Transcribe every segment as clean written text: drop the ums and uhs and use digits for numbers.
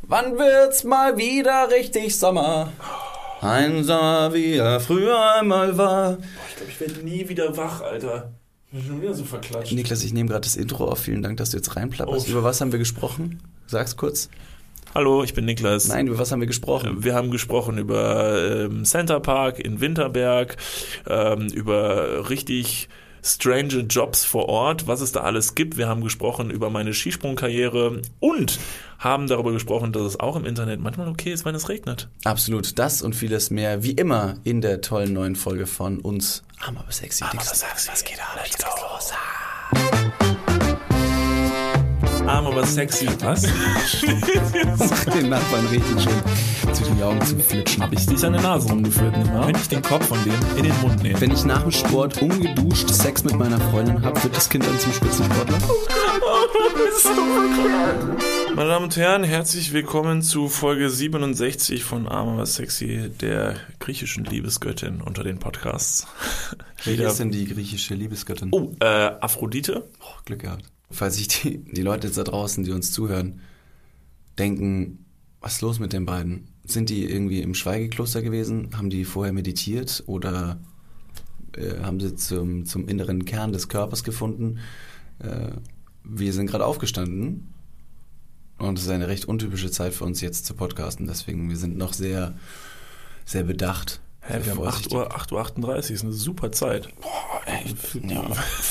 Wann wird's mal wieder richtig Sommer? Ein Sommer, wie er früher einmal war. Boah, ich glaube, ich werde nie wieder wach, Alter. Ich bin schon wieder so verklatscht. Niklas, ich nehme gerade das Intro auf. Vielen Dank, dass du jetzt reinplapperst. Oh. Über was haben wir gesprochen? Sag's kurz. Hallo, ich bin Niklas. Nein, über was haben wir gesprochen? Wir haben gesprochen über Center Park in Winterberg, über richtig strange Jobs vor Ort, was es da alles gibt. Wir haben gesprochen über meine Skisprungkarriere und haben darüber gesprochen, dass es auch im Internet manchmal okay ist, wenn es regnet. Absolut, das und vieles mehr, wie immer in der tollen neuen Folge von uns. Arm aber sexy. Aber sexy. Was geht ab? Let's go. Arm aber sexy. Was? Den Nachbarn richtig schön zwischen die Augen zu flitschen. Hab ich dich an der Nase rumgeführt, nicht wahr? Könnte ich den Kopf von dem in den Mund nehmen? Wenn ich nach dem Sport ungeduscht Sex mit meiner Freundin habe, wird das Kind dann zum Spitzensportler? Meine Damen und Herren, herzlich willkommen zu Folge 67 von Arm aber sexy, der griechischen Liebesgöttin unter den Podcasts. Wer ist denn die griechische Liebesgöttin? Oh, Aphrodite. Oh, Glück gehabt. Falls sich die Leute jetzt da draußen, die uns zuhören, denken, was ist los mit den beiden? Sind die irgendwie im Schweigekloster gewesen? Haben die vorher meditiert? Oder haben sie zum inneren Kern des Körpers gefunden? Wir sind gerade aufgestanden und es ist eine recht untypische Zeit für uns jetzt zu podcasten. Deswegen, wir sind noch sehr, sehr bedacht. Hä, wir haben 8:38 Uhr, ist eine super Zeit. Boah, ey. Ja.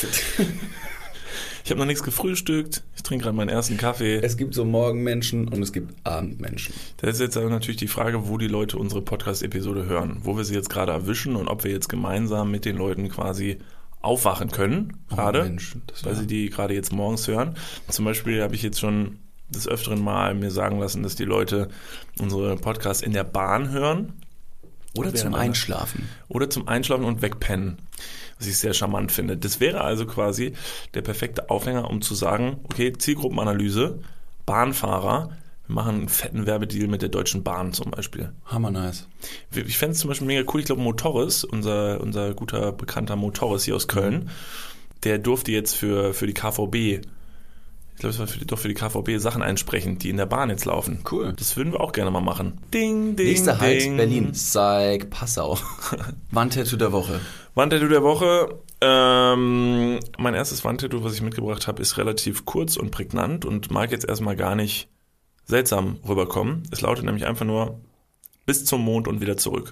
Ich habe noch nichts gefrühstückt. Ich trinke gerade meinen ersten Kaffee. Es gibt so Morgenmenschen und es gibt Abendmenschen. Das ist jetzt aber natürlich die Frage, wo die Leute unsere Podcast-Episode hören. Wo wir sie jetzt gerade erwischen und ob wir jetzt gemeinsam mit den Leuten quasi aufwachen können. Gerade, weil sie die gerade jetzt morgens hören. Zum Beispiel habe ich jetzt schon des öfteren Mal mir sagen lassen, dass die Leute unsere Podcasts in der Bahn hören. Oder zum Einschlafen. Oder zum Einschlafen und wegpennen. Was ich sehr charmant finde. Das wäre also quasi der perfekte Aufhänger, um zu sagen, okay, Zielgruppenanalyse, Bahnfahrer, wir machen einen fetten Werbedeal mit der Deutschen Bahn zum Beispiel. Hammer nice. Ich fände es zum Beispiel mega cool, ich glaube Motoris, unser guter, bekannter Motoris hier aus Köln, der durfte jetzt für die KVB, ich glaube, es war für die KVB Sachen einsprechen, die in der Bahn jetzt laufen. Cool. Das würden wir auch gerne mal machen. Ding, ding, Nächster Halt, ding. Berlin. Zeig, Passau. Wandtattoo der Woche. Wandtattoo der Woche. Mein erstes Wandtattoo, was ich mitgebracht habe, ist relativ kurz und prägnant und mag jetzt erstmal gar nicht seltsam rüberkommen. Es lautet nämlich einfach nur bis zum Mond und wieder zurück.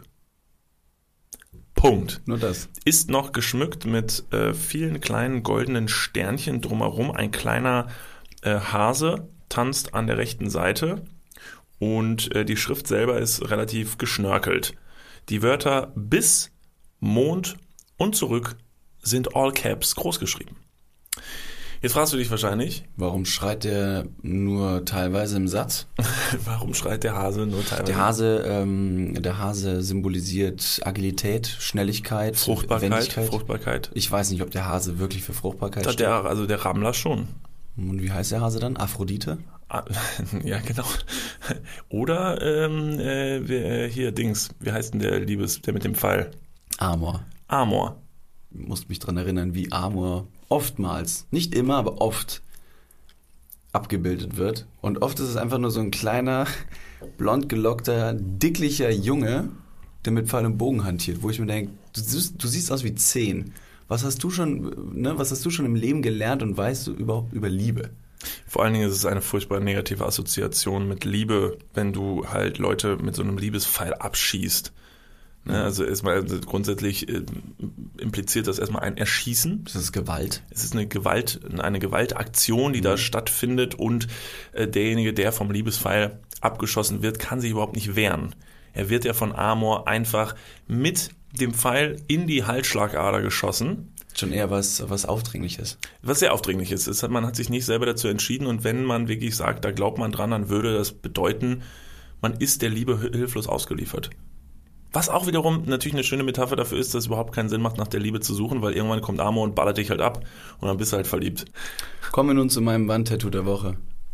Punkt. Nur das. Ist noch geschmückt mit vielen kleinen goldenen Sternchen drumherum. Ein kleiner Hase tanzt an der rechten Seite und die Schrift selber ist relativ geschnörkelt. Die Wörter bis, Mond und zurück sind all caps groß geschrieben. Jetzt fragst du dich wahrscheinlich, warum schreit der nur teilweise im Satz? Warum schreit der Hase nur teilweise? Der Hase symbolisiert Agilität, Schnelligkeit, Fruchtbarkeit. Ich weiß nicht, ob der Hase wirklich für Fruchtbarkeit steht. Der Rammler schon. Und wie heißt der Hase dann? Aphrodite? Ja, genau. Oder hier Dings, wie heißt denn der mit dem Pfeil? Amor. Ich muss mich dran erinnern, wie Amor oftmals, nicht immer, aber oft abgebildet wird. Und oft ist es einfach nur so ein kleiner, blond gelockter, dicklicher Junge, der mit Pfeil und Bogen hantiert, wo ich mir denke, du siehst aus wie 10. Was hast du schon im Leben gelernt und weißt du überhaupt über Liebe? Vor allen Dingen ist es eine furchtbar negative Assoziation mit Liebe, wenn du halt Leute mit so einem Liebespfeil abschießt. Also erstmal grundsätzlich impliziert das erstmal ein Erschießen. Das ist Gewalt. Es ist eine Gewaltaktion, die da stattfindet und derjenige, der vom Liebespfeil abgeschossen wird, kann sich überhaupt nicht wehren. Er wird ja von Amor einfach mit dem Pfeil in die Halsschlagader geschossen. Schon eher was Aufdringliches. Was sehr Aufdringliches ist. Man hat sich nicht selber dazu entschieden und wenn man wirklich sagt, da glaubt man dran, dann würde das bedeuten, man ist der Liebe hilflos ausgeliefert. Was auch wiederum natürlich eine schöne Metapher dafür ist, dass es überhaupt keinen Sinn macht, nach der Liebe zu suchen, weil irgendwann kommt Amor und ballert dich halt ab und dann bist du halt verliebt. Kommen wir nun zu meinem Wandtattoo der Woche.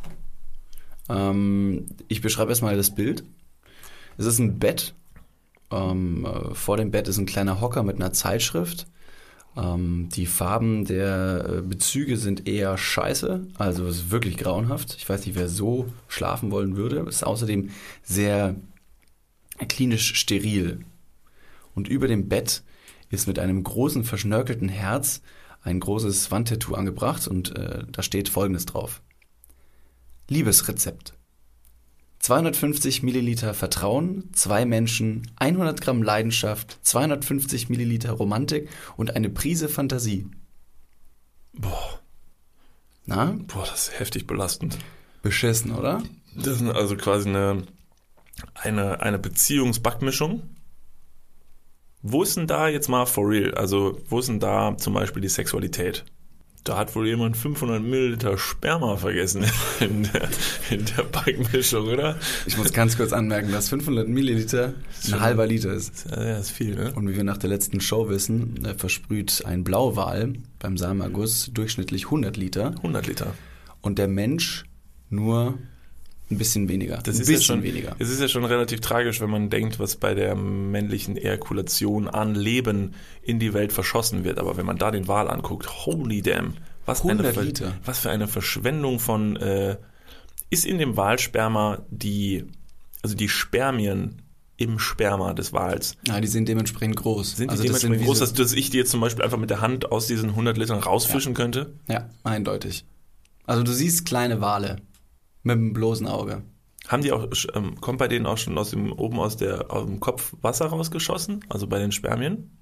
Ich beschreibe erstmal das Bild. Es ist ein Bett. Vor dem Bett ist ein kleiner Hocker mit einer Zeitschrift. Die Farben der Bezüge sind eher scheiße, also es ist wirklich grauenhaft. Ich weiß nicht, wer so schlafen wollen würde. Es ist außerdem sehr klinisch steril. Und über dem Bett ist mit einem großen verschnörkelten Herz ein großes Wandtattoo angebracht und da steht Folgendes drauf. Liebesrezept. 250 Milliliter Vertrauen, 2 Menschen, 100 Gramm Leidenschaft, 250 Milliliter Romantik und eine Prise Fantasie. Boah, Na? das ist heftig belastend. Beschissen, oder? Das ist also quasi eine Beziehungsbackmischung. Wo ist denn da jetzt mal for real? Also wo ist denn da zum Beispiel die Sexualität? Da hat wohl jemand 500 Milliliter Sperma vergessen in der Backmischung, oder? Ich muss ganz kurz anmerken, dass 500 Milliliter ein halber Liter ist. Ja, das ist viel, ne? Und wie wir nach der letzten Show wissen, versprüht ein Blauwal beim Samenerguss durchschnittlich 100 Liter. 100 Liter. Und der Mensch nur ein bisschen weniger. Das ist ja schon relativ tragisch, wenn man denkt, was bei der männlichen Ejakulation an Leben in die Welt verschossen wird. Aber wenn man da den Wal anguckt, holy damn, was für eine Verschwendung von ist in dem Walsperma die Spermien im Sperma des Wals. Ja, die sind dementsprechend groß. Sind die dementsprechend groß, dass ich die jetzt zum Beispiel einfach mit der Hand aus diesen 100 Litern rausfischen könnte? Ja, eindeutig. Also du siehst kleine Wale. Mit dem bloßen Auge. Haben die auch, kommt bei denen auch schon aus dem Kopf Wasser rausgeschossen? Also bei den Spermien?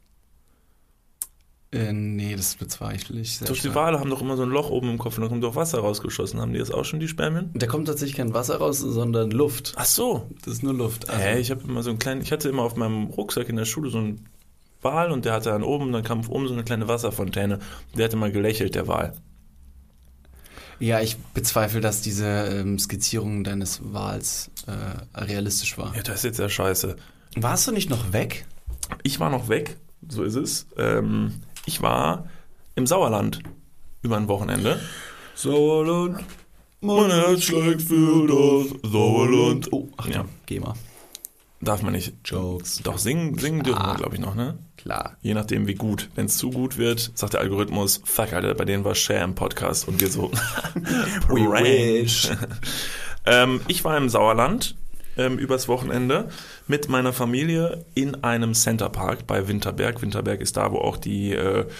Nee, das bezweifle ich sehr stark. Die Wale haben doch immer so ein Loch oben im Kopf und dann kommt doch Wasser rausgeschossen. Haben die das auch schon, die Spermien? Da kommt tatsächlich kein Wasser raus, sondern Luft. Ach so. Das ist nur Luft. Also Ich hatte immer auf meinem Rucksack in der Schule so einen Wal und der hatte dann oben, dann kam oben so eine kleine Wasserfontäne. Der hatte mal gelächelt, der Wal. Ja, ich bezweifle, dass diese Skizzierung deines Wals realistisch war. Ja, das ist jetzt ja scheiße. Warst du nicht noch weg? Ich war noch weg, so ist es. Ich war im Sauerland über ein Wochenende. Sauerland, mein Herz schlägt für das Sauerland. Oh, ach ja, geh mal. Darf man nicht. Jokes. Doch, singen dürfen wir, glaube ich, noch, ne? Klar. Je nachdem, wie gut. Wenn es zu gut wird, sagt der Algorithmus, fuck, Alter, bei denen war Share im Podcast und wir so, we wish. Ich war im Sauerland übers Wochenende mit meiner Familie in einem Centerpark bei Winterberg. Winterberg ist da, wo auch die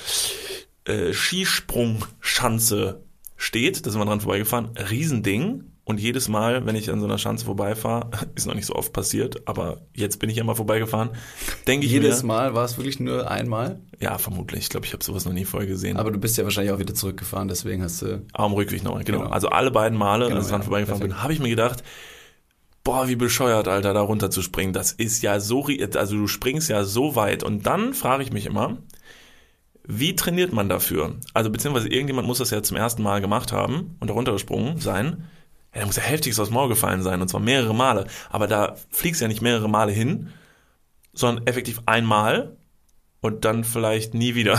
Skisprungschanze steht. Da sind wir dran vorbeigefahren. Riesending. Und jedes Mal, wenn ich an so einer Schanze vorbeifahre, ist noch nicht so oft passiert, aber jetzt bin ich ja mal vorbeigefahren, denke ich mir... Jedes Mal? War es wirklich nur einmal? Ja, vermutlich. Ich glaube, ich habe sowas noch nie vorher gesehen. Aber du bist ja wahrscheinlich auch wieder zurückgefahren, deswegen hast du... Am Rückweg noch, genau. Also alle beiden Male, als ich dran vorbeigefahren bin, habe ich mir gedacht, boah, wie bescheuert, Alter, da runter zu springen. Das ist ja so... Also du springst ja so weit. Und dann frage ich mich immer, wie trainiert man dafür? Also beziehungsweise irgendjemand muss das ja zum ersten Mal gemacht haben und da runtergesprungen sein. Ja, da muss ja heftigst aus dem Maul gefallen sein, und zwar mehrere Male. Aber da fliegst du ja nicht mehrere Male hin, sondern effektiv einmal und dann vielleicht nie wieder.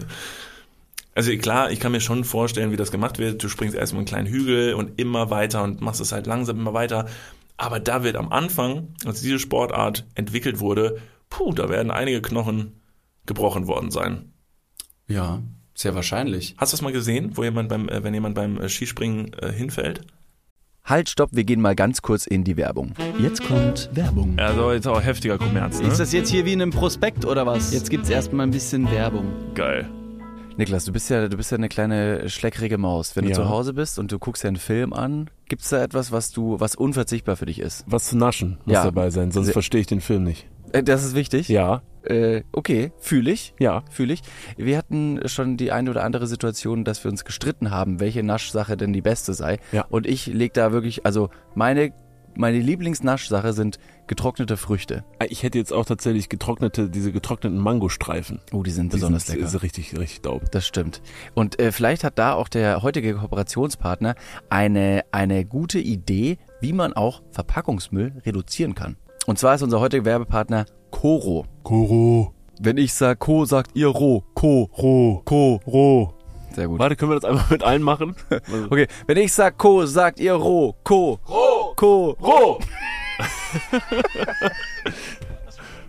Also klar, ich kann mir schon vorstellen, wie das gemacht wird. Du springst erst mal einen kleinen Hügel und immer weiter und machst es halt langsam immer weiter. Aber da wird am Anfang, als diese Sportart entwickelt wurde, da werden einige Knochen gebrochen worden sein. Ja, sehr wahrscheinlich. Hast du das mal gesehen, wenn jemand beim Skispringen hinfällt? Halt, stopp, wir gehen mal ganz kurz in die Werbung. Jetzt kommt Werbung. Also jetzt auch heftiger Kommerz, ne? Ist das jetzt hier wie in einem Prospekt oder was? Jetzt gibt's erstmal ein bisschen Werbung. Geil. Niklas, du bist ja eine kleine schleckrige Maus. Wenn du zu Hause bist und du guckst dir einen Film an, gibt's da etwas, was unverzichtbar für dich ist? Was zu naschen muss dabei sein, sonst verstehe ich den Film nicht. Das ist wichtig? Ja. Okay, fühle ich. Ja. Fühle ich. Wir hatten schon die eine oder andere Situation, dass wir uns gestritten haben, welche Naschsache denn die beste sei. Ja. Und ich leg da wirklich, also meine Lieblingsnaschsache sind getrocknete Früchte. Ich hätte jetzt auch tatsächlich diese getrockneten Mangostreifen. Oh, die sind besonders lecker. Das ist richtig, richtig dope. Das stimmt. Und vielleicht hat da auch der heutige Kooperationspartner eine gute Idee, wie man auch Verpackungsmüll reduzieren kann. Und zwar ist unser heutiger Werbepartner Koro. Koro. Wenn ich sag Ko, sagt ihr Ro. Ro. Sehr gut. Warte, können wir das einfach mit allen machen? Okay, wenn ich sag Ko, sagt ihr Ro. Ko.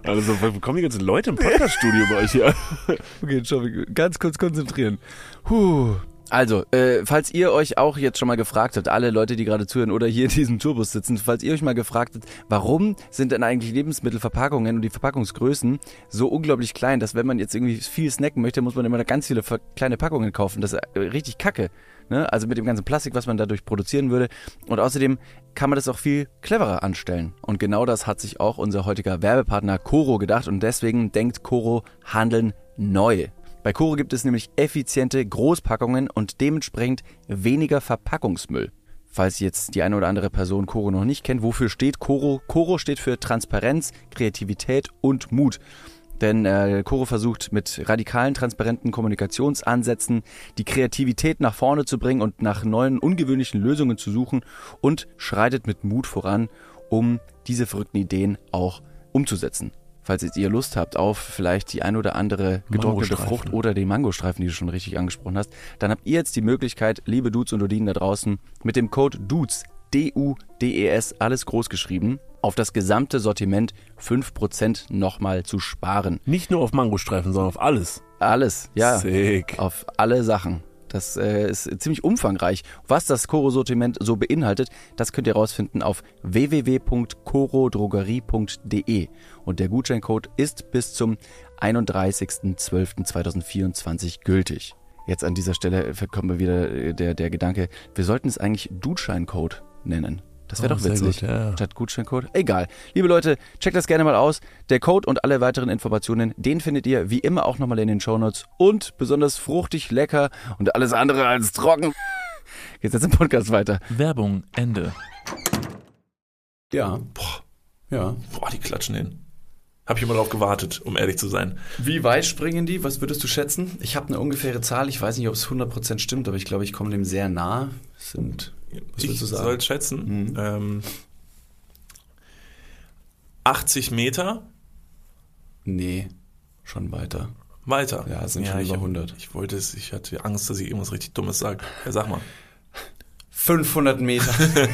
Also, wo kommen die ganzen Leute im Podcast-Studio bei euch hier? Okay, schau, ganz kurz konzentrieren. Also, falls ihr euch auch jetzt schon mal gefragt habt, alle Leute, die gerade zuhören oder hier in diesem Tourbus sitzen, falls ihr euch mal gefragt habt, warum sind denn eigentlich Lebensmittelverpackungen und die Verpackungsgrößen so unglaublich klein, dass wenn man jetzt irgendwie viel snacken möchte, muss man immer ganz viele kleine Packungen kaufen. Das ist richtig kacke, ne? Also mit dem ganzen Plastik, was man dadurch produzieren würde. Und außerdem kann man das auch viel cleverer anstellen. Und genau das hat sich auch unser heutiger Werbepartner Coro gedacht und deswegen denkt Coro Handeln neu. Bei Coro gibt es nämlich effiziente Großpackungen und dementsprechend weniger Verpackungsmüll. Falls jetzt die eine oder andere Person Coro noch nicht kennt, wofür steht Coro? Coro steht für Transparenz, Kreativität und Mut. Denn Coro versucht mit radikalen, transparenten Kommunikationsansätzen die Kreativität nach vorne zu bringen und nach neuen, ungewöhnlichen Lösungen zu suchen und schreitet mit Mut voran, um diese verrückten Ideen auch umzusetzen. Falls jetzt ihr Lust habt auf vielleicht die ein oder andere getrocknete Frucht oder den Mangostreifen, die du schon richtig angesprochen hast, dann habt ihr jetzt die Möglichkeit, liebe Dudes und Dudinen da draußen, mit dem Code DUDES, D-U-D-E-S, alles groß geschrieben, auf das gesamte Sortiment 5% nochmal zu sparen. Nicht nur auf Mangostreifen, sondern auf alles. Alles, ja. Sick. Auf alle Sachen. Das ist ziemlich umfangreich. Was das Coro-Sortiment so beinhaltet, das könnt ihr rausfinden auf www.corodrogerie.de. Und der Gutscheincode ist bis zum 31.12.2024 gültig. Jetzt an dieser Stelle kommt mir wieder der Gedanke, wir sollten es eigentlich Gutscheincode nennen. Das wäre doch witzig. Gut, ja. Statt Gutscheincode. Egal. Liebe Leute, checkt das gerne mal aus. Der Code und alle weiteren Informationen, den findet ihr wie immer auch nochmal in den Shownotes. Und besonders fruchtig, lecker und alles andere als trocken. Geht's jetzt im Podcast weiter. Werbung, Ende. Ja. Boah, die klatschen hin. Hab ich immer drauf gewartet, um ehrlich zu sein. Wie weit springen die? Was würdest du schätzen? Ich habe eine ungefähre Zahl. Ich weiß nicht, ob es 100% stimmt, aber ich glaube, ich komme dem sehr nah. Was würdest du sagen? Soll schätzen. 80 Meter? Nee, schon weiter. Weiter? Ja, es sind schon über 100. Ich hatte Angst, dass ich irgendwas richtig Dummes sage. Ja, sag mal. 500 Meter.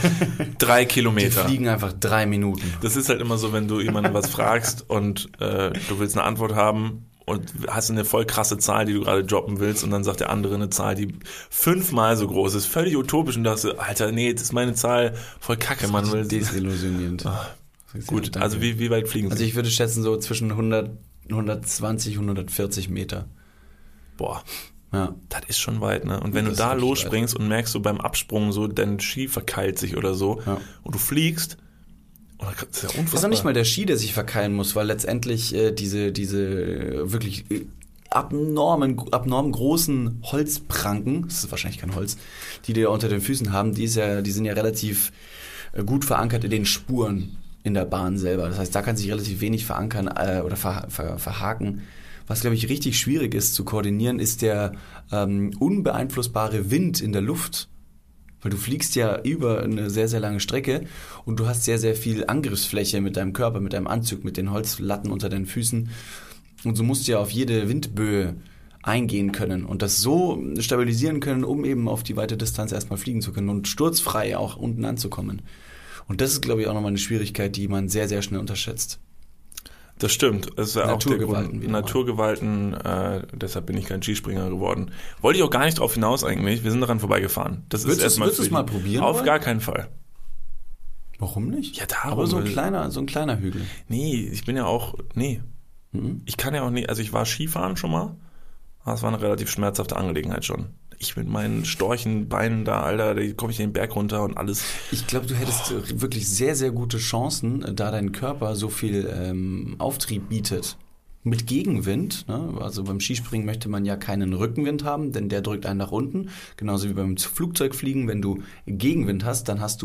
3 Die Kilometer. fliegen einfach 3 Minuten. Das ist halt immer so, wenn du jemanden was fragst und du willst eine Antwort haben und hast eine voll krasse Zahl, die du gerade droppen willst und dann sagt der andere eine Zahl, die 5-mal so groß ist, völlig utopisch und dachte, Alter, nee, das ist meine Zahl, voll kacke, man will desillusionierend. Gut, also wie weit fliegen sie? Also ich würde schätzen so zwischen 100, 120, 140 Meter. Boah, Ja. das ist schon weit, ne? Und wenn Das du da ist wirklich losspringst und merkst du beim Absprung so, dein Ski verkeilt sich oder so und du fliegst, das ist ja unfassbar. Das ist auch nicht mal der Ski, der sich verkeilen muss, weil letztendlich diese wirklich abnorm großen Holzpranken, das ist wahrscheinlich kein Holz, die da unter den Füßen haben, die sind ja relativ gut verankert in den Spuren in der Bahn selber. Das heißt, da kann sich relativ wenig verankern oder verhaken. Was, glaube ich, richtig schwierig ist zu koordinieren, ist der unbeeinflussbare Wind in der Luft. Weil du fliegst ja über eine sehr, sehr lange Strecke und du hast sehr, sehr viel Angriffsfläche mit deinem Körper, mit deinem Anzug, mit den Holzlatten unter deinen Füßen. Und so musst du ja auf jede Windböe eingehen können und das so stabilisieren können, um eben auf die weite Distanz erstmal fliegen zu können und sturzfrei auch unten anzukommen. Und das ist, glaube ich, auch nochmal eine Schwierigkeit, die man sehr, sehr schnell unterschätzt. Das stimmt. Es ist ja auch der Naturgewalten. Grund. Naturgewalten, deshalb bin ich kein Skispringer geworden. Wollte ich auch gar nicht drauf hinaus eigentlich. Wir sind daran vorbeigefahren. Das ist erstmal Würdest du es mal probieren? Auf wollen? gar keinen Fall. Warum nicht? Ja, darum. Aber so ein kleiner Hügel. Nee, ich bin ja auch, Ich kann ja auch nicht, also ich war Skifahren schon mal, aber es war eine relativ schmerzhafte Angelegenheit schon. Ich mit meinen Storchenbeinen da, Alter, da komme ich den Berg runter und alles. Ich glaube, du hättest wirklich sehr, sehr gute Chancen, da dein Körper so viel Auftrieb bietet. Mit Gegenwind, ne? Also beim Skispringen möchte man ja keinen Rückenwind haben, denn der drückt einen nach unten. Genauso wie beim Flugzeugfliegen, wenn du Gegenwind hast, dann hat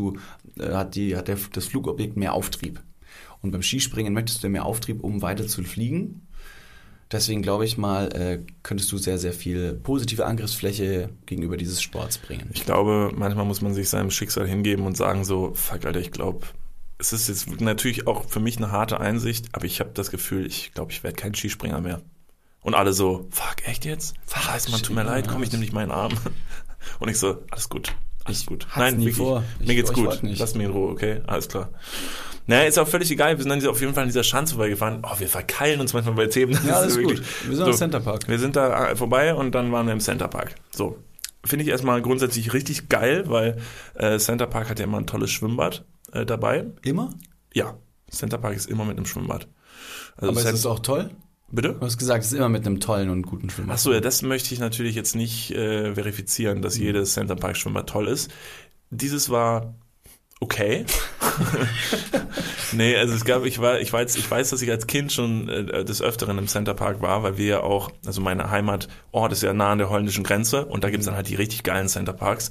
das Flugobjekt mehr Auftrieb. Und beim Skispringen möchtest du mehr Auftrieb, um weiter zu fliegen. Deswegen glaube ich mal, könntest du sehr, sehr viel positive Angriffsfläche gegenüber dieses Sports bringen. Ich glaube, manchmal muss man sich seinem Schicksal hingeben und sagen so, fuck, Alter, ich glaube, es ist jetzt natürlich auch für mich eine harte Einsicht, aber ich habe das Gefühl, ich glaube, ich werde kein Skispringer mehr. Und alle so, fuck, echt jetzt? Scheiße, man, tut mir leid, komm, ich nehme nicht meinen Arm. Und ich so, alles gut. Alles gut. Hat's nie wirklich. vor. Mir geht's Ich gut. wollte nicht. Lass mich in Ruhe, okay? Alles klar. Naja, ist auch völlig egal. Wir sind dann auf jeden Fall an dieser Schanze vorbeigefahren. Oh, wir verkeilen uns manchmal bei Themen. Ja, alles wirklich, gut. Wir sind am Centerpark. Wir sind da vorbei und dann waren wir im Centerpark. So. Finde ich erstmal grundsätzlich richtig geil, weil Centerpark hat ja immer ein tolles Schwimmbad dabei. Immer? Ja, Centerpark ist immer mit einem Schwimmbad. Also Aber ist es auch toll? Bitte? Du hast gesagt, es ist immer mit einem tollen und guten Schwimmbad. Achso, ja, das möchte ich natürlich jetzt nicht verifizieren, dass jedes Centerpark-Schwimmbad toll ist. Dieses war okay. Nee, also ich weiß, dass ich als Kind schon des Öfteren im Centerpark war, weil wir ja auch, also mein Heimatort ist ja nah an der holländischen Grenze und da gibt's dann halt die richtig geilen Centerparks.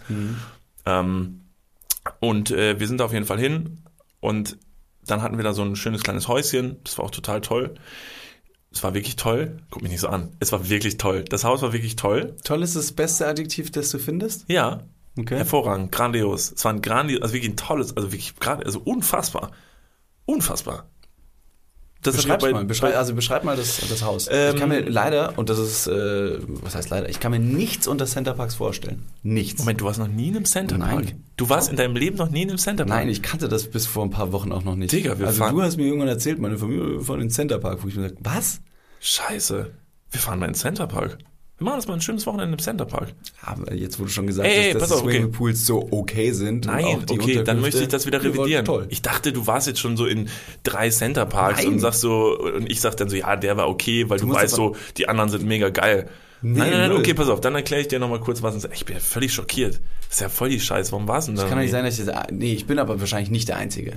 Und wir sind da auf jeden Fall hin und dann hatten wir da so ein schönes kleines Häuschen, das war auch total toll. Es war wirklich toll. Guck mich nicht so an. Es war wirklich toll. Das Haus war wirklich toll. Toll ist das beste Adjektiv, das du findest? Ja. Okay. Hervorragend. Grandios. Es war ein grandios, also wirklich ein tolles, also wirklich gerade, also unfassbar. Unfassbar. Das Beschreib mal das Haus. Ich kann mir leider, und das ist, was heißt leider, ich kann mir nichts unter Centerparks vorstellen. Nichts. Moment, du warst noch nie in einem Centerpark? Nein. Du warst in deinem Leben noch nie in einem Centerpark? Nein, ich kannte das bis vor ein paar Wochen auch noch nicht. Digga, wir also fahren. du hast mir irgendwann erzählt, meine Familie von den Centerpark, wo ich mir gesagt, was? Scheiße. Wir fahren mal in den Centerpark. Wir machen das mal ein schönes Wochenende im Centerpark. Aber jetzt, wo du schon gesagt Ey, hast, dass pass die auf, Swimmingpools so okay sind. Nein, und auch die okay, dann Unterkünfte, möchte ich das wieder die waren revidieren. Toll. Ich dachte, du warst jetzt schon so in 3 Centerparks Nein. und sagst so, und ich sag dann so, ja, der war okay, weil du musst weißt so, die anderen sind mega geil. Nee, Nein, null. okay, pass auf, dann erkläre ich dir nochmal kurz was. Ich bin ja völlig schockiert. Das ist ja voll die Scheiße. Warum war's denn da? Das kann doch nicht sein, dass ich das, nee, ich bin aber wahrscheinlich nicht der Einzige.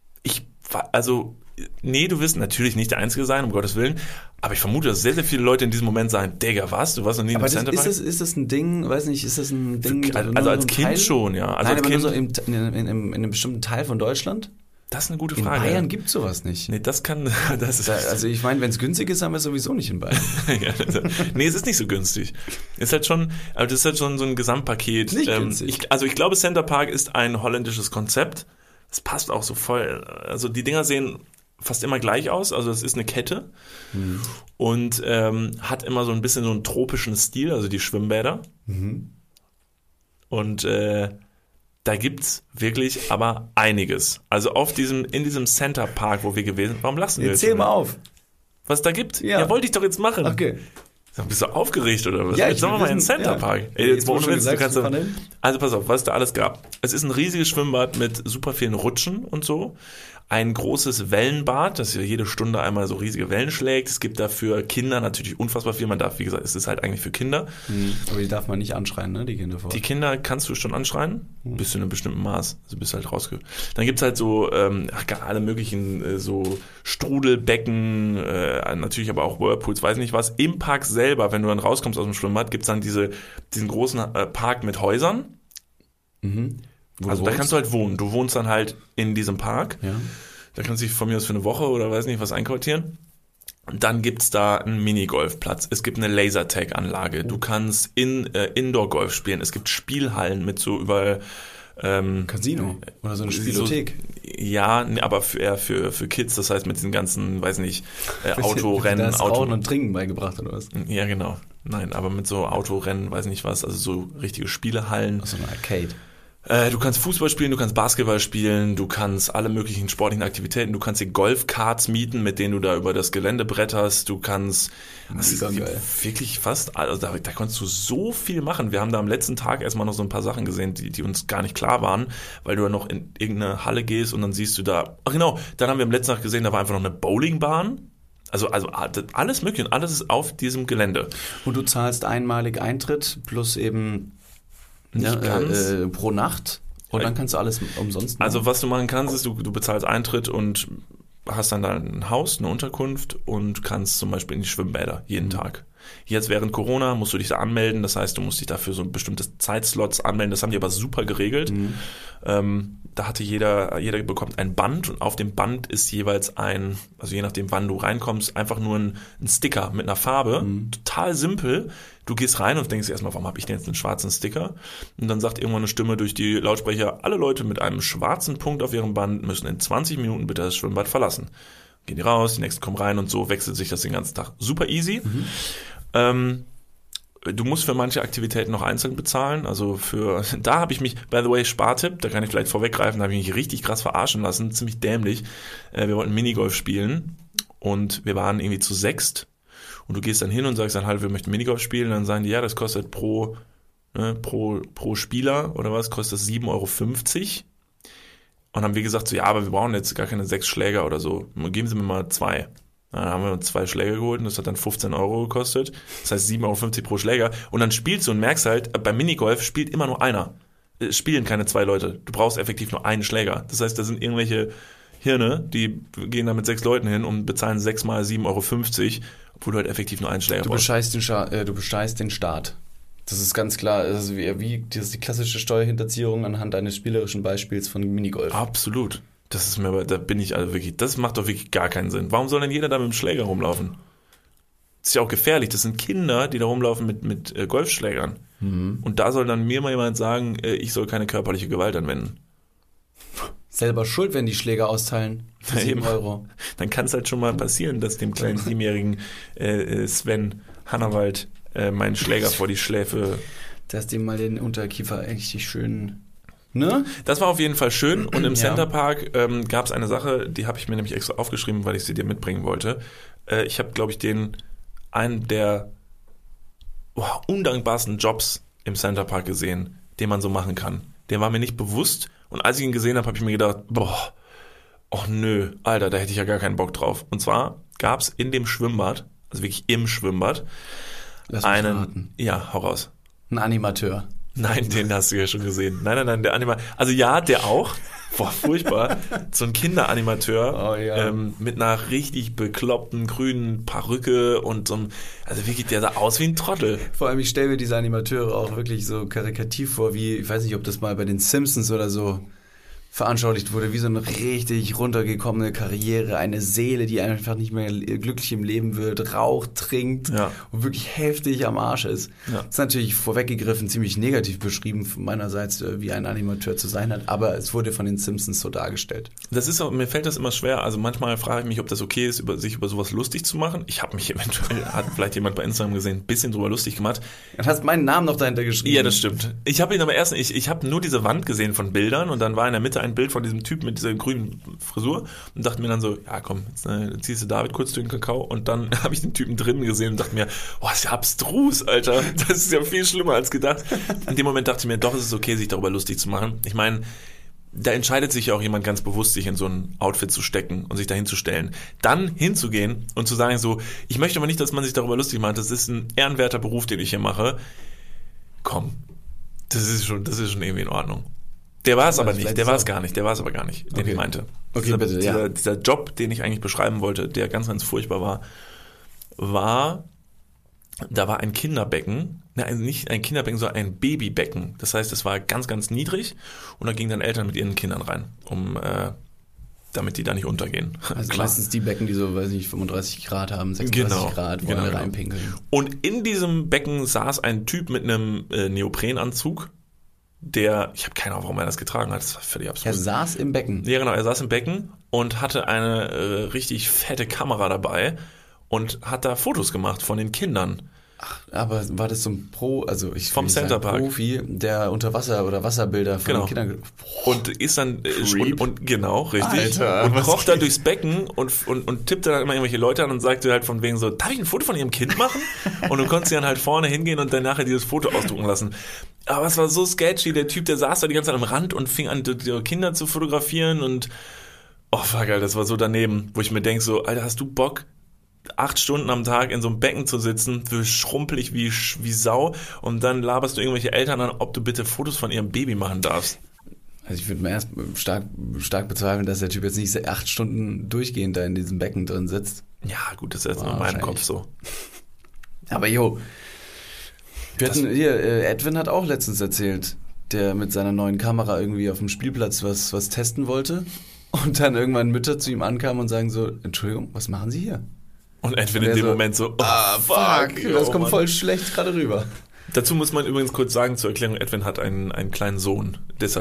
Du wirst natürlich nicht der Einzige sein, um Gottes Willen, aber ich vermute, dass sehr, sehr viele Leute in diesem Moment sagen, Digga, du warst noch nie in Aber einem Centerpark? ist das ein Ding, weiß nicht, ist das ein Ding? Also nur als so ein Kind Teil? schon, ja. Also Nein, als aber Kind, nur so in einem bestimmten Teil von Deutschland? das ist eine gute In Frage. Bayern gibt's sowas nicht. Nee, das ist... Also ich meine, wenn es günstig ist, haben wir es sowieso nicht in Bayern. Ja, nee, es ist nicht so günstig. Ist halt schon, aber das ist halt schon so ein Gesamtpaket. Nicht günstig. Ich glaube, Centerpark ist ein holländisches Konzept. Es passt auch so voll. Also die Dinger sehen fast immer gleich aus. Also es ist eine Kette und hat immer so ein bisschen so einen tropischen Stil, also die Schwimmbäder. Und da gibt's wirklich aber einiges. Also in diesem Centerpark, wo wir gewesen sind. Warum lassen wir jetzt? Erzähl mal auf. Was da gibt? Ja. Ja, wollte ich doch jetzt machen. Okay. Bist du aufgeregt oder was? Ja, Jetzt ich sollen wir mal in den wissen, Centerpark. ja. Ey, jetzt Jetzt, wo ohne du schon Witz, du gesagt kannst hast, wir fahren hin. also pass auf, was es da alles gab. Es ist ein riesiges Schwimmbad mit super vielen Rutschen und so. Ein großes Wellenbad, das ja jede Stunde einmal so riesige Wellen schlägt. Es gibt da für Kinder natürlich unfassbar viel. Man darf, wie gesagt, es ist halt eigentlich für Kinder. Aber die darf man nicht anschreien, ne, die Kinder vor. Die Kinder kannst du schon anschreien, bis zu einem bestimmten Maß. Also bist halt Dann gibt's halt so alle möglichen so Strudelbecken, natürlich aber auch Whirlpools, weiß nicht was. Im Park selber, wenn du dann rauskommst aus dem Schwimmbad, gibt's dann diesen großen Park mit Häusern. Wo Also du da kannst du halt wohnen. Du wohnst dann halt in diesem Park. Ja. Da kannst du dich von mir aus für eine Woche oder weiß nicht was einquartieren. Und dann gibt's da einen Minigolfplatz. Es gibt eine Lasertag-Anlage. Du kannst Indoor-Golf spielen. Es gibt Spielhallen mit so überall Casino oder so eine Spielothek. Ja, aber eher für Kids. Das heißt mit diesen ganzen, weiß nicht, Autorennen. Da Rauchen und Trinken beigebracht oder was? Ja, genau. Nein, aber mit so Autorennen, weiß nicht was. Also so richtige Spielehallen. So eine Arcade. Du kannst Fußball spielen, du kannst Basketball spielen, du kannst alle möglichen sportlichen Aktivitäten, du kannst dir Golfkarts mieten, mit denen du da über das Gelände bretterst, du kannst, das ist wirklich fast, also da kannst du so viel machen. Wir haben da am letzten Tag erstmal noch so ein paar Sachen gesehen, die uns gar nicht klar waren, weil du ja noch in irgendeine Halle gehst und dann siehst du da, ach genau, dann haben wir am letzten Tag gesehen, da war einfach noch eine Bowlingbahn. Also alles mögliche und alles ist auf diesem Gelände. Und du zahlst einmalig Eintritt plus eben Nicht ganz. Pro Nacht und dann kannst du alles umsonst machen. Also was du machen kannst, ist, du bezahlst Eintritt und hast dann da ein Haus, eine Unterkunft und kannst zum Beispiel in die Schwimmbäder jeden Tag. Jetzt während Corona musst du dich da anmelden, das heißt, du musst dich dafür so bestimmte Zeitslots anmelden, das haben die aber super geregelt. Da hatte jeder bekommt ein Band und auf dem Band ist jeweils also je nachdem wann du reinkommst, einfach nur ein Sticker mit einer Farbe, total simpel. Du gehst rein und denkst dir erstmal, warum habe ich denn jetzt einen schwarzen Sticker? Und dann sagt irgendwann eine Stimme durch die Lautsprecher, alle Leute mit einem schwarzen Punkt auf ihrem Band müssen in 20 Minuten bitte das Schwimmbad verlassen. Gehen die raus, die nächsten kommen rein und so wechselt sich das den ganzen Tag. Super easy. Du musst für manche Aktivitäten noch einzeln bezahlen. Also da habe ich mich, by the way, Spartipp, da kann ich vielleicht vorweggreifen, da habe ich mich richtig krass verarschen lassen, ziemlich dämlich. Wir wollten Minigolf spielen und wir waren irgendwie zu 6 und du gehst dann hin und sagst dann halt, wir möchten Minigolf spielen, und dann sagen die, ja, das kostet pro Spieler oder was, kostet das 7,50 €. Und haben wir gesagt, so, ja, aber wir brauchen jetzt gar keine 6 Schläger oder so. Geben Sie mir mal 2. Dann haben wir uns 2 Schläger geholt und das hat dann 15 € gekostet. Das heißt 7,50 € pro Schläger. Und dann spielst du und merkst halt, beim Minigolf spielt immer nur einer. Es spielen keine 2 Leute. Du brauchst effektiv nur einen Schläger. Das heißt, da sind irgendwelche Hirne, die gehen da mit 6 Leuten hin und bezahlen 6 mal 7,50 €, obwohl du halt effektiv nur einen Schläger brauchst. Du bescheißt den Staat. Das ist ganz klar, das ist die klassische Steuerhinterziehung anhand eines spielerischen Beispiels von Minigolf. Absolut. Das macht doch wirklich gar keinen Sinn. Warum soll denn jeder da mit dem Schläger rumlaufen? Das ist ja auch gefährlich. Das sind Kinder, die da rumlaufen mit Golfschlägern. Mhm. Und da soll dann mir mal jemand sagen, ich soll keine körperliche Gewalt anwenden. Selber schuld, wenn die Schläger austeilen. Für 7 €. Dann kann es halt schon mal passieren, dass dem kleinen 7-jährigen Sven Hannawald meinen Schläger vor die Schläfe... Dass dem mal den Unterkiefer richtig schön... Ne? Das war auf jeden Fall schön und im Centerpark gab es eine Sache, die habe ich mir nämlich extra aufgeschrieben, weil ich sie dir mitbringen wollte. Ich habe, glaube ich, einen der undankbarsten Jobs im Centerpark gesehen, den man so machen kann. Der war mir nicht bewusst und als ich ihn gesehen habe ich mir gedacht, nö, Alter, da hätte ich ja gar keinen Bock drauf. Und zwar gab es in dem Schwimmbad, also wirklich im Schwimmbad, einen, ja, hau raus. Ein Animateur. Nein, den hast du ja schon gesehen. Nein, der Animateur. Also ja, der auch. Boah, furchtbar. So ein Kinderanimateur mit einer richtig bekloppten grünen Perücke und so einem, also wirklich, der sah aus wie ein Trottel. Vor allem, ich stelle mir diese Animateure auch wirklich so karikativ vor, wie, ich weiß nicht, ob das mal bei den Simpsons oder so veranschaulicht wurde, wie so eine richtig runtergekommene Karriere, eine Seele, die einfach nicht mehr glücklich im Leben wird, raucht, trinkt und wirklich heftig am Arsch ist. Ja. Das ist natürlich vorweggegriffen ziemlich negativ beschrieben von meinerseits, wie ein Animateur zu sein hat, aber es wurde von den Simpsons so dargestellt. Mir fällt das immer schwer, also manchmal frage ich mich, ob das okay ist, sich über sowas lustig zu machen. Ich habe mich eventuell, hat vielleicht jemand bei Instagram gesehen, ein bisschen drüber lustig gemacht. Du hast meinen Namen noch dahinter geschrieben. Ja, das stimmt. Ich habe ihn aber ich habe nur diese Wand gesehen von Bildern und dann war in der Mitte ein Bild von diesem Typ mit dieser grünen Frisur und dachte mir dann so, ja komm, jetzt ziehst du David kurz durch den Kakao und dann habe ich den Typen drinnen gesehen und dachte mir, das ist ja abstrus, Alter, das ist ja viel schlimmer als gedacht. In dem Moment dachte ich mir, doch, es ist okay, sich darüber lustig zu machen. Ich meine, da entscheidet sich ja auch jemand ganz bewusst, sich in so ein Outfit zu stecken und sich dahin zu stellen. Dann hinzugehen und zu sagen so, ich möchte aber nicht, dass man sich darüber lustig macht, das ist ein ehrenwerter Beruf, den ich hier mache. Komm, das ist schon irgendwie in Ordnung. Der war es aber nicht, der war es gar nicht, den ich meinte. Okay, dieser Job, den ich eigentlich beschreiben wollte, der ganz, ganz furchtbar war, da war ein Kinderbecken, nicht ein Kinderbecken, sondern ein Babybecken. Das heißt, es war ganz, ganz niedrig und da gingen dann Eltern mit ihren Kindern rein, damit die da nicht untergehen. Also meistens die Becken, die so, 35 Grad haben, 36 Grad, wo wir reinpinkeln. Und in diesem Becken saß ein Typ mit einem Neoprenanzug, ich habe keine Ahnung, warum er das getragen hat, das war völlig absurd. Er saß im Becken. Ja, genau, er saß im Becken und hatte eine richtig fette Kamera dabei und hat da Fotos gemacht von den Kindern. Ach, aber war das so ein vom Centerpark Profi, der unter Wasser oder Wasserbilder von den Kindern... Und ist dann... und genau, richtig. Alter, und kroch da durchs Becken und tippte dann immer irgendwelche Leute an und sagte halt von wegen so, darf ich ein Foto von ihrem Kind machen? Und du konntest dann halt vorne hingehen und dann nachher dieses Foto ausdrucken lassen. Aber es war so sketchy, der Typ, der saß da die ganze Zeit am Rand und fing an, die Kinder zu fotografieren und... Oh, fuck, Alter, das war so daneben, wo ich mir denke so, Alter, hast du Bock... 8 Stunden am Tag in so einem Becken zu sitzen, schrumpelig wie Sau und dann laberst du irgendwelche Eltern an, ob du bitte Fotos von ihrem Baby machen darfst. Also ich würde mir erst stark bezweifeln, dass der Typ jetzt nicht 8 Stunden durchgehend da in diesem Becken drin sitzt. Ja gut, das ist jetzt nur in meinem Kopf so. Aber Edwin hat auch letztens erzählt, der mit seiner neuen Kamera irgendwie auf dem Spielplatz was testen wollte und dann irgendwann Mütter zu ihm ankamen und sagen so, Entschuldigung, was machen Sie hier? Und Edwin in dem Moment so, fuck, das kommt voll schlecht gerade rüber. Dazu muss man übrigens kurz sagen, zur Erklärung, Edwin hat einen kleinen Sohn. Deshalb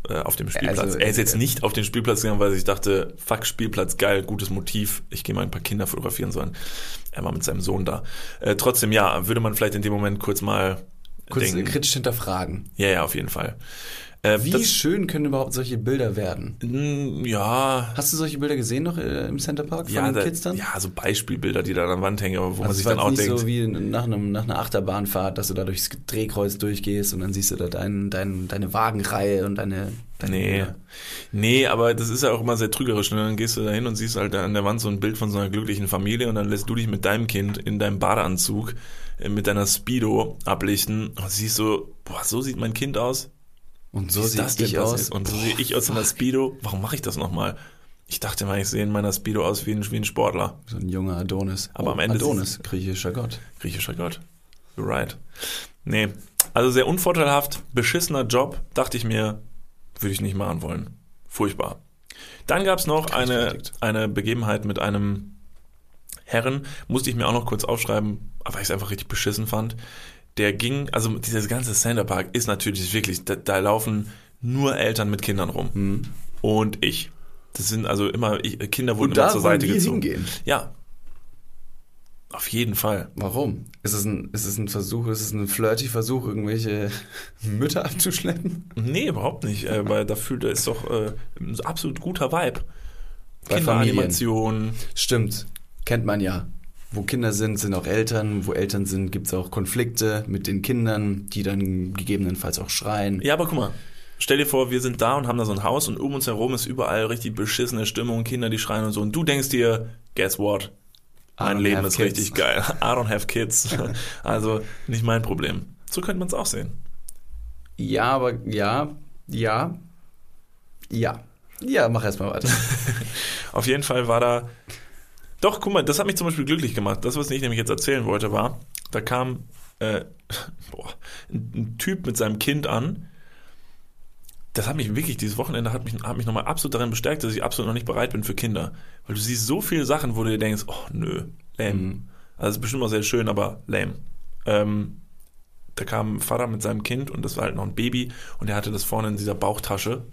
auf dem Spielplatz. Also, Er ist jetzt nicht auf den Spielplatz gegangen, weil ich dachte, fuck, Spielplatz, geil, gutes Motiv, ich gehe mal ein paar Kinder fotografieren sollen. Er war mit seinem Sohn da. Trotzdem, ja, würde man vielleicht in dem Moment kurz denken. Kritisch hinterfragen. Ja, auf jeden Fall. Wie schön können überhaupt solche Bilder werden? Ja. Hast du solche Bilder gesehen noch im Centerpark von den Kids dann? Ja, so Beispielbilder, die da an der Wand hängen, aber wo man Also sich es war dann auch nicht denkt. so wie nach einer Achterbahnfahrt, dass du da durchs Drehkreuz durchgehst und dann siehst du da deine Wagenreihe und deine Nee, aber das ist ja auch immer sehr trügerisch. Ne? Dann gehst du da hin und siehst halt an der Wand so ein Bild von so einer glücklichen Familie und dann lässt du dich mit deinem Kind in deinem Badeanzug mit deiner Speedo ablichten und siehst so, boah, so sieht mein Kind aus. Und so Wie ist sehe das denn ich aus. passiert? Und so sehe ich aus in der Speedo. Warum mache ich das nochmal? Ich dachte mal, ich sehe in meiner Speedo aus wie ein Sportler. So ein junger Adonis. Aber am Ende Adonis, griechischer Gott. Griechischer Gott. You're right. Nee, also sehr unvorteilhaft, beschissener Job, dachte ich mir, würde ich nicht machen wollen. Furchtbar. Dann gab es noch eine Begebenheit mit einem Herren, musste ich mir auch noch kurz aufschreiben, weil ich es einfach richtig beschissen fand. Der ging, also dieses ganze Centerpark ist natürlich wirklich, da laufen nur Eltern mit Kindern rum. Und ich. Das sind also immer, Kinder wurden immer zur Seite gezogen. Hingehen. Ja. Auf jeden Fall. Warum? Ist es ein Versuch, ist es ein flirty Versuch, irgendwelche Mütter abzuschleppen? Nee, überhaupt nicht. Weil da ist doch ein absolut guter Vibe. Bei Kinderanimation. Stimmt. Kennt man ja. Wo Kinder sind auch Eltern. Wo Eltern sind, gibt es auch Konflikte mit den Kindern, die dann gegebenenfalls auch schreien. Ja, aber guck mal. Stell dir vor, wir sind da und haben da so ein Haus und um uns herum ist überall richtig beschissene Stimmung, Kinder, die schreien und so. Und du denkst dir, guess what? Mein Leben ist richtig geil. I don't have kids. Also nicht mein Problem. So könnte man es auch sehen. Ja, aber ja, mach erst mal weiter. Auf jeden Fall war da... Doch, guck mal, das hat mich zum Beispiel glücklich gemacht. Das, was ich nämlich jetzt erzählen wollte, war, da kam ein Typ mit seinem Kind an. Das hat mich wirklich, dieses Wochenende hat mich nochmal absolut darin bestärkt, dass ich absolut noch nicht bereit bin für Kinder. Weil du siehst so viele Sachen, wo du dir denkst, oh nö, lame. Also es ist bestimmt auch sehr schön, aber lame. Da kam ein Vater mit seinem Kind und das war halt noch ein Baby und er hatte das vorne in dieser Bauchtasche.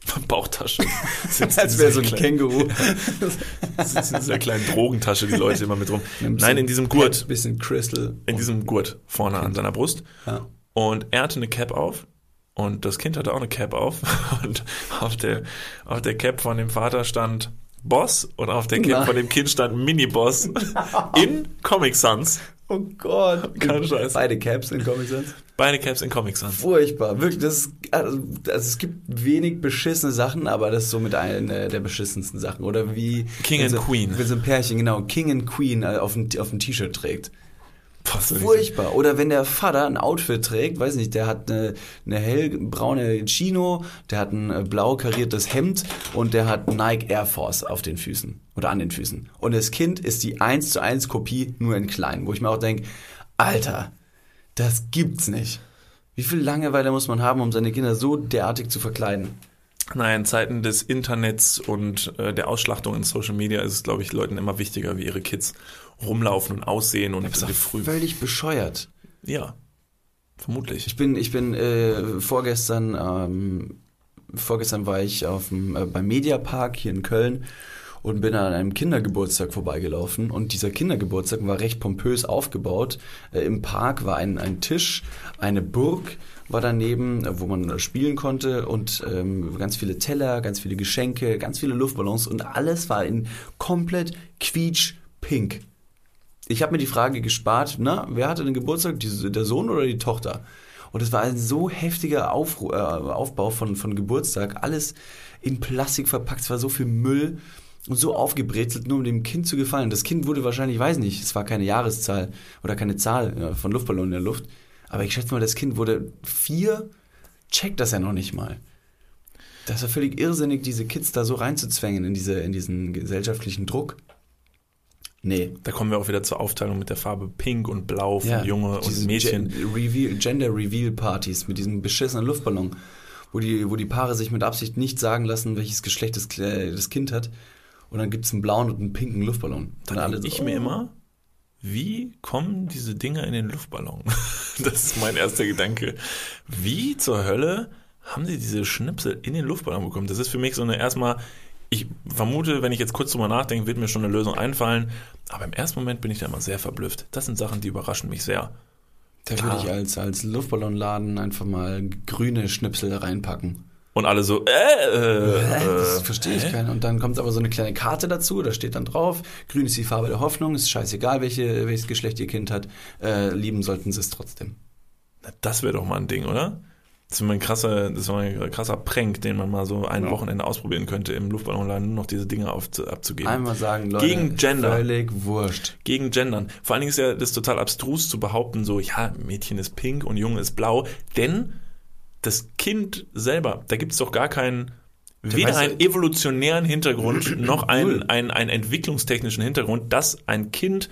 Als wäre so ein Känguru. Das ist in dieser kleinen Drogentasche, die Leute immer mit rum. Nein, in diesem Gurt. Bisschen Crystal. In diesem Gurt vorne an seiner Brust. Ja. Und er hatte eine Cap auf. Und das Kind hatte auch eine Cap auf. Und auf der Cap von dem Vater stand Boss und auf der Cap von dem Kind stand Mini-Boss in Comic Sans. Oh Gott. Kein Scheiß. Beide Caps in Comic Sans? Beide Caps in Comic Sans. Furchtbar. Wirklich, also es gibt wenig beschissene Sachen, aber das ist so mit einer der beschissensten Sachen. Oder wie... King and Queen. Wenn so ein Pärchen, genau, King and Queen auf dem T-Shirt trägt. Furchtbar. Furchtbar. Oder wenn der Vater ein Outfit trägt, weiß nicht, der hat eine hellbraune Chino, der hat ein blau kariertes Hemd und der hat Nike Air Force auf den Füßen oder an den Füßen. Und das Kind ist die 1:1 Kopie, nur in klein, wo ich mir auch denke, Alter, das gibt's nicht. Wie viel Langeweile muss man haben, um seine Kinder so derartig zu verkleiden? Naja, in Zeiten des Internets und der Ausschlachtung in Social Media ist es, glaube ich, Leuten immer wichtiger, wie ihre Kids rumlaufen und aussehen und Das ist völlig bescheuert. Ja, vermutlich. Ich bin vorgestern war ich beim Mediapark hier in Köln und bin an einem Kindergeburtstag vorbeigelaufen und dieser Kindergeburtstag war recht pompös aufgebaut. Im Park war ein Tisch, eine Burg war daneben, wo man spielen konnte und ganz viele Teller, ganz viele Geschenke, ganz viele Luftballons und alles war in komplett quietsch-pink. Ich habe mir die Frage gespart, wer hatte den Geburtstag, der Sohn oder die Tochter? Und es war ein so heftiger Aufbau von Geburtstag, alles in Plastik verpackt, es war so viel Müll und so aufgebrezelt, nur um dem Kind zu gefallen. Das Kind wurde wahrscheinlich, ich weiß nicht, es war keine Jahreszahl oder keine Zahl von Luftballonen in der Luft, aber ich schätze mal, das Kind wurde 4, checkt das ja noch nicht mal. Das ist ja völlig irrsinnig, diese Kids da so reinzuzwängen in diesen gesellschaftlichen Druck. Nee. Da kommen wir auch wieder zur Aufteilung mit der Farbe Pink und Blau von Junge und Mädchen. Gender-Reveal-Partys mit diesem beschissenen Luftballon, wo die Paare sich mit Absicht nicht sagen lassen, welches Geschlecht das Kind hat. Und dann gibt es einen blauen und einen pinken Luftballon. Dann denke ich mir immer, wie kommen diese Dinger in den Luftballon? Das ist mein erster Gedanke. Wie zur Hölle haben sie diese Schnipsel in den Luftballon bekommen? Das ist für mich so eine erstmal, ich vermute, wenn ich jetzt kurz drüber nachdenke, wird mir schon eine Lösung einfallen. Aber im ersten Moment bin ich da immer sehr verblüfft. Das sind Sachen, die überraschen mich sehr. Da würde ich als Luftballonladen einfach mal grüne Schnipsel reinpacken. Und alle so, das verstehe ich keiner. Und dann kommt aber so eine kleine Karte dazu, da steht dann drauf, grün ist die Farbe der Hoffnung, ist scheißegal, welches Geschlecht ihr Kind hat, lieben sollten sie es trotzdem. Das wäre doch mal ein Ding, oder? Das war mal ein krasser Prank, den man mal so ein Wochenende ausprobieren könnte, im Luftballonladen nur noch diese Dinge abzugeben. Einmal sagen, Leute, gegen Gender. Völlig wurscht. Gegen Gendern. Vor allen Dingen ist ja das total abstrus zu behaupten, so, ja, Mädchen ist pink und Junge ist blau, denn das Kind selber, da gibt es doch gar keinen, weder einen evolutionären Hintergrund, noch einen entwicklungstechnischen Hintergrund, dass ein Kind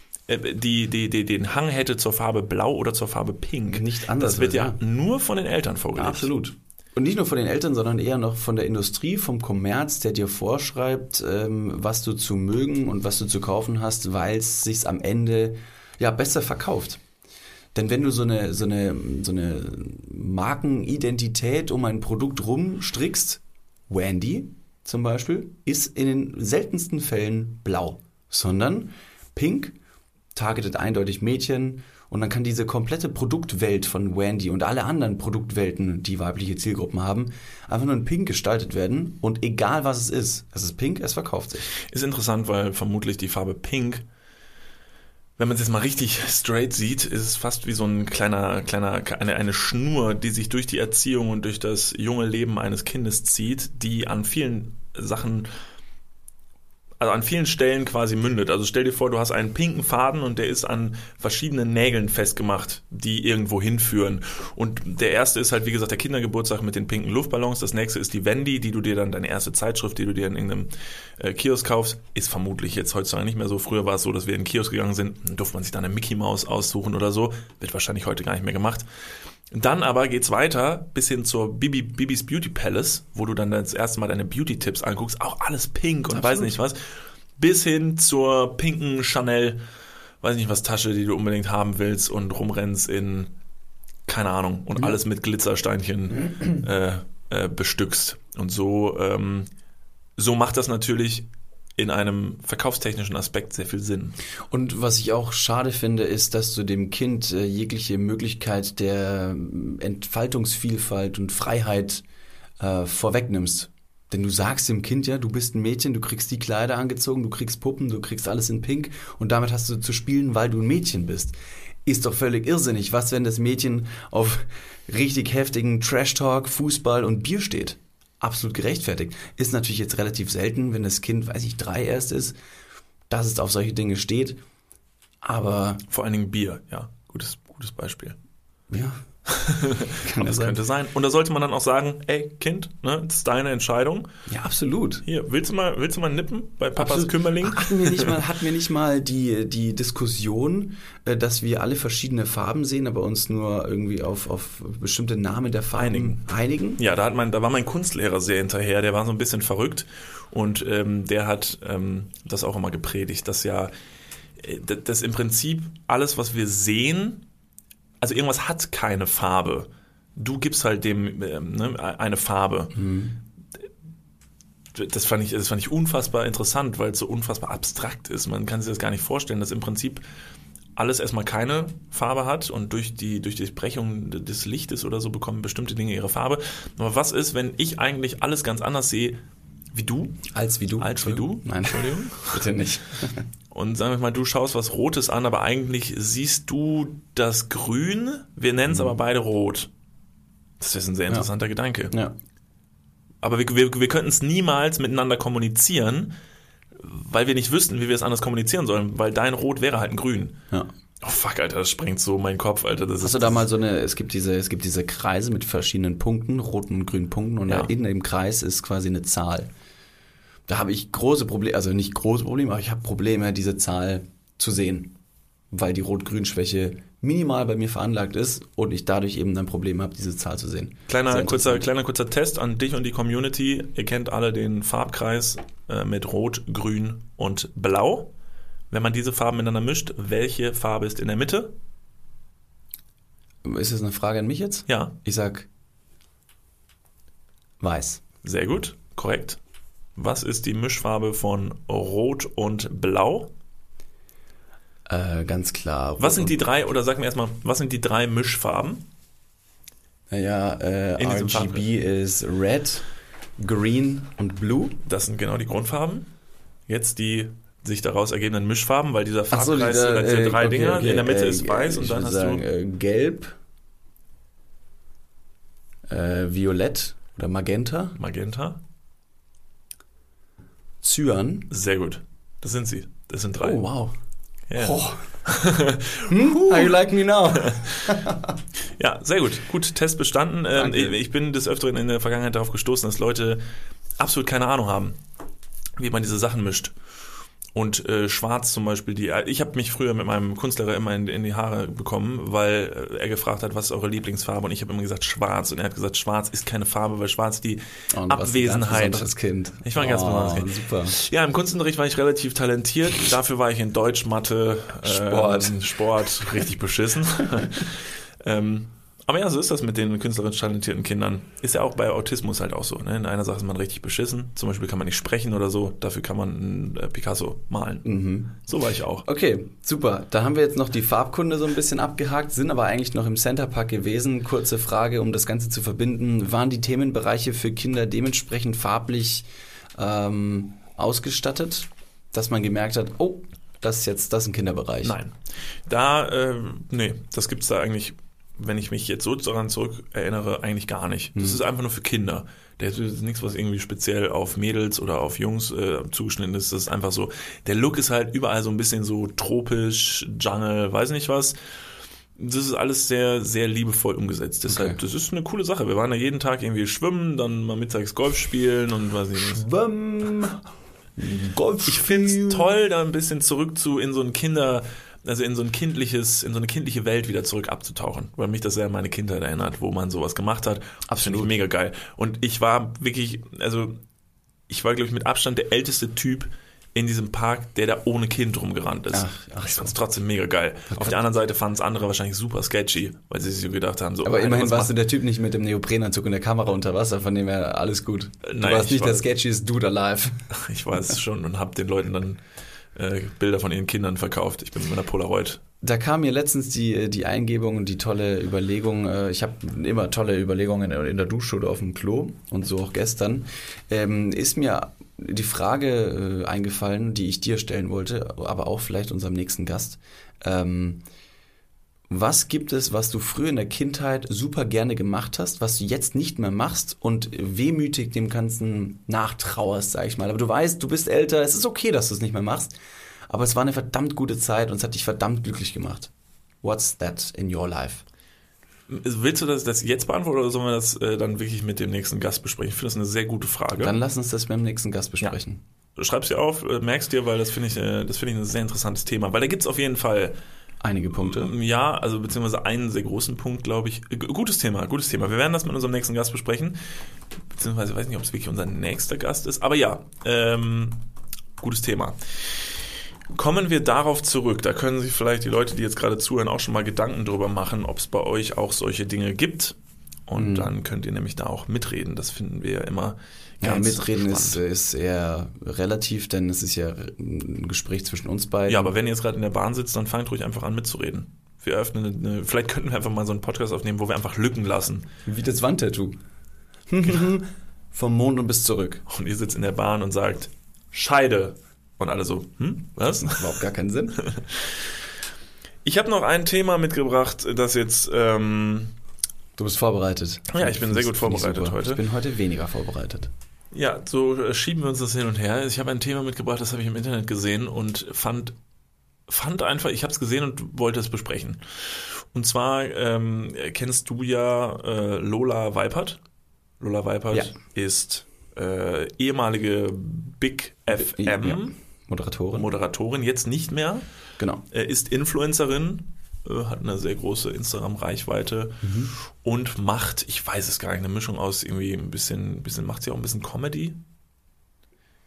den Hang hätte zur Farbe blau oder zur Farbe pink. Nicht anders. Das wird ja nur von den Eltern vorgelegt. Absolut. Und nicht nur von den Eltern, sondern eher noch von der Industrie, vom Kommerz, der dir vorschreibt, was du zu mögen und was du zu kaufen hast, weil es sich am Ende ja besser verkauft. Denn wenn du so eine Markenidentität um ein Produkt rumstrickst, Wendy zum Beispiel, ist in den seltensten Fällen blau, sondern pink, targetet eindeutig Mädchen und dann kann diese komplette Produktwelt von Wendy und alle anderen Produktwelten, die weibliche Zielgruppen haben, einfach nur in pink gestaltet werden und egal was es ist pink, es verkauft sich. Ist interessant, weil vermutlich die Farbe pink, wenn man es jetzt mal richtig straight sieht, ist es fast wie so ein eine Schnur, die sich durch die Erziehung und durch das junge Leben eines Kindes zieht, die an vielen Sachen, also an vielen Stellen quasi mündet. Also stell dir vor, du hast einen pinken Faden und der ist an verschiedenen Nägeln festgemacht, die irgendwo hinführen. Und der erste ist halt, wie gesagt, der Kindergeburtstag mit den pinken Luftballons. Das nächste ist die Wendy, die du dir dann, deine erste Zeitschrift, die du dir in irgendeinem Kiosk kaufst. Ist vermutlich jetzt heutzutage nicht mehr so. Früher war es so, dass wir in den Kiosk gegangen sind, dann durfte man sich dann eine Mickey Maus aussuchen oder so. Wird wahrscheinlich heute gar nicht mehr gemacht. Dann aber geht's weiter bis hin zur Bibis Beauty Palace, wo du dann das erste Mal deine Beauty-Tipps anguckst, auch alles pink und weiß nicht was, bis hin zur pinken Chanel, weiß nicht was Tasche, die du unbedingt haben willst und rumrennst in, keine Ahnung, und alles mit Glitzersteinchen bestückst. Und so macht das natürlich in einem verkaufstechnischen Aspekt sehr viel Sinn. Und was ich auch schade finde, ist, dass du dem Kind jegliche Möglichkeit der Entfaltungsvielfalt und Freiheit vorwegnimmst. Denn du sagst dem Kind ja, du bist ein Mädchen, du kriegst die Kleider angezogen, du kriegst Puppen, du kriegst alles in Pink und damit hast du zu spielen, weil du ein Mädchen bist. Ist doch völlig irrsinnig. Was, wenn das Mädchen auf richtig heftigen Trash-Talk, Fußball und Bier steht? Absolut gerechtfertigt. Ist natürlich jetzt relativ selten, wenn das Kind, 3 erst ist, dass es auf solche Dinge steht. Aber vor allen Dingen Bier, ja, gutes Beispiel. Ja, das könnte sein. Und da sollte man dann auch sagen, ey, Kind, ne, das ist deine Entscheidung. Ja, absolut. Hier, willst du mal nippen bei Papas absolut. Kümmerling? Hatten wir nicht mal die Diskussion, dass wir alle verschiedene Farben sehen, aber uns nur irgendwie auf bestimmte Namen der Farben einigen? Ja, da war mein Kunstlehrer sehr hinterher, der war so ein bisschen verrückt und der hat das auch immer gepredigt, dass ja dass im Prinzip alles, was wir sehen, also irgendwas hat keine Farbe. Du gibst halt dem eine Farbe. Mhm. Das fand ich unfassbar interessant, weil es so unfassbar abstrakt ist. Man kann sich das gar nicht vorstellen, dass im Prinzip alles erstmal keine Farbe hat und durch die Brechung des Lichtes oder so bekommen bestimmte Dinge ihre Farbe. Aber was ist, wenn ich eigentlich alles ganz anders sehe wie du? Als wie du? Nein, Entschuldigung. Bitte nicht. Und sagen wir mal, du schaust was Rotes an, aber eigentlich siehst du das Grün, wir nennen es aber beide Rot. Das ist ein sehr interessanter Gedanke. Ja. Aber wir könnten es niemals miteinander kommunizieren, weil wir nicht wüssten, wie wir es anders kommunizieren sollen, weil dein Rot wäre halt ein Grün. Ja. Oh fuck, Alter, das sprengt so meinen Kopf, Alter. Hast du da mal es gibt diese Kreise mit verschiedenen Punkten, roten und grünen Punkten und in dem Kreis ist quasi eine Zahl. Da habe ich große Probleme, also nicht große Probleme, aber ich habe Probleme, diese Zahl zu sehen, weil die Rot-Grün-Schwäche minimal bei mir veranlagt ist und ich dadurch eben ein Problem habe, diese Zahl zu sehen. Kleiner kurzer Test an dich und die Community. Ihr kennt alle den Farbkreis mit Rot, Grün und Blau. Wenn man diese Farben miteinander mischt, welche Farbe ist in der Mitte? Ist das eine Frage an mich jetzt? Ja. Ich sag Weiß. Sehr gut, korrekt. Was ist die Mischfarbe von Rot und Blau? Ganz klar. Was sind die drei, oder sag mir erstmal, was sind die drei Mischfarben? Naja, In diesem RGB ist Red, Green und Blue. Das sind genau die Grundfarben. Jetzt die sich daraus ergebenden Mischfarben, weil dieser Ach so, Farbkreis, diese drei Dinger, in der Mitte ist weiß und ich dann würde hast sagen, du... Gelb, Violett oder Magenta, Cyan. Sehr gut. Das sind sie. Das sind drei. Oh, wow. Ja. Oh. How you like me now? Ja, sehr gut. Gut, Test bestanden. Ich bin des Öfteren in der Vergangenheit darauf gestoßen, dass Leute absolut keine Ahnung haben, wie man diese Sachen mischt. Und schwarz zum Beispiel, ich habe mich früher mit meinem Kunstlehrer immer in die Haare bekommen, weil er gefragt hat, was ist eure Lieblingsfarbe? Und ich habe immer gesagt, schwarz. Und er hat gesagt, schwarz ist keine Farbe, weil schwarz die Abwesenheit. Ein besonderes Kind. Ich war ein ganz besonderes Kind. Super. Ja, im Kunstunterricht war ich relativ talentiert. Dafür war ich in Deutsch, Mathe, Sport richtig beschissen. Aber ja, so ist das mit den künstlerisch talentierten Kindern. Ist ja auch bei Autismus halt auch so. Ne? In einer Sache ist man richtig beschissen. Zum Beispiel kann man nicht sprechen oder so. Dafür kann man einen Picasso malen. Mhm. So war ich auch. Okay, super. Da haben wir jetzt noch die Farbkunde so ein bisschen abgehakt, sind aber eigentlich noch im Centerpark gewesen. Kurze Frage, um das Ganze zu verbinden. Waren die Themenbereiche für Kinder dementsprechend farblich ausgestattet, dass man gemerkt hat, oh, das ist ein Kinderbereich? Nein. Das gibt's da eigentlich... Wenn ich mich jetzt so daran zurück erinnere, eigentlich gar nicht. Das ist einfach nur für Kinder. Das ist nichts, was irgendwie speziell auf Mädels oder auf Jungs zugeschnitten ist. Das ist einfach so. Der Look ist halt überall so ein bisschen so tropisch, Jungle, weiß nicht was. Das ist alles sehr, sehr liebevoll umgesetzt. Deshalb, Das ist eine coole Sache. Wir waren ja jeden Tag irgendwie schwimmen, dann mal mittags Golf spielen und weiß nicht was. Schwimmen, Golf. Ich find's toll, da ein bisschen in so eine kindliche Welt wieder zurück abzutauchen, weil mich das sehr an meine Kindheit erinnert, wo man sowas gemacht hat. Das finde ich mega geil. Und ich war wirklich, glaube ich, mit Abstand der älteste Typ in diesem Park, der da ohne Kind rumgerannt ist. Ich fand es trotzdem mega geil. Auf der anderen Seite fanden es andere wahrscheinlich super sketchy, weil sie sich so gedacht haben, so. Aber immerhin warst du der Typ nicht mit dem Neoprenanzug und der Kamera unter Wasser, von dem her alles gut. Du warst nicht der sketchiest Dude alive. Ich war es schon und habe den Leuten dann Bilder von ihren Kindern verkauft. Ich bin mit einer Polaroid. Da kam mir letztens die Eingebung und die tolle Überlegung. Ich habe immer tolle Überlegungen in der Dusche oder auf dem Klo und so auch gestern. Ist mir die Frage eingefallen, die ich dir stellen wollte, aber auch vielleicht unserem nächsten Gast. Was gibt es, was du früher in der Kindheit super gerne gemacht hast, was du jetzt nicht mehr machst und wehmütig dem Ganzen nachtrauerst, sag ich mal. Aber du weißt, du bist älter, es ist okay, dass du es nicht mehr machst, aber es war eine verdammt gute Zeit und es hat dich verdammt glücklich gemacht. What's that in your life? Willst du das jetzt beantworten oder sollen wir das dann wirklich mit dem nächsten Gast besprechen? Ich finde das eine sehr gute Frage. Dann lass uns das mit dem nächsten Gast besprechen. Ja. Schreib's dir auf, merkst dir, weil das finde ich ein sehr interessantes Thema. Weil da gibt's auf jeden Fall einige Punkte. Ja, also beziehungsweise einen sehr großen Punkt, glaube ich. Gutes Thema. Wir werden das mit unserem nächsten Gast besprechen. Beziehungsweise, ich weiß nicht, ob es wirklich unser nächster Gast ist. Aber ja, gutes Thema. Kommen wir darauf zurück. Da können sich vielleicht die Leute, die jetzt gerade zuhören, auch schon mal Gedanken drüber machen, ob es bei euch auch solche Dinge gibt. Und dann könnt ihr nämlich da auch mitreden. Das finden wir ja immer ganz mitreden ist eher relativ, denn es ist ja ein Gespräch zwischen uns beiden. Ja, aber wenn ihr jetzt gerade in der Bahn sitzt, dann fangt ruhig einfach an mitzureden. Wir öffnen vielleicht könnten wir einfach mal so einen Podcast aufnehmen, wo wir einfach Lücken lassen. Wie das Wandtattoo. Genau. Vom Mond und bis zurück. Und ihr sitzt in der Bahn und sagt, Scheide. Und alle so, was? Das macht überhaupt gar keinen Sinn. Ich habe noch ein Thema mitgebracht, das jetzt... Du bist vorbereitet. Ja, ich bin sehr gut vorbereitet heute. Ich bin heute weniger vorbereitet. Ja, so schieben wir uns das hin und her. Ich habe ein Thema mitgebracht, das habe ich im Internet gesehen und fand einfach, ich habe es gesehen und wollte es besprechen. Und zwar kennst du ja Lola Weipert. Lola Weipert ist ehemalige Big FM Moderatorin, jetzt nicht mehr. Genau. Ist Influencerin, hat eine sehr große Instagram-Reichweite und macht, ich weiß es gar nicht, eine Mischung aus irgendwie ein bisschen macht sie auch ein bisschen Comedy.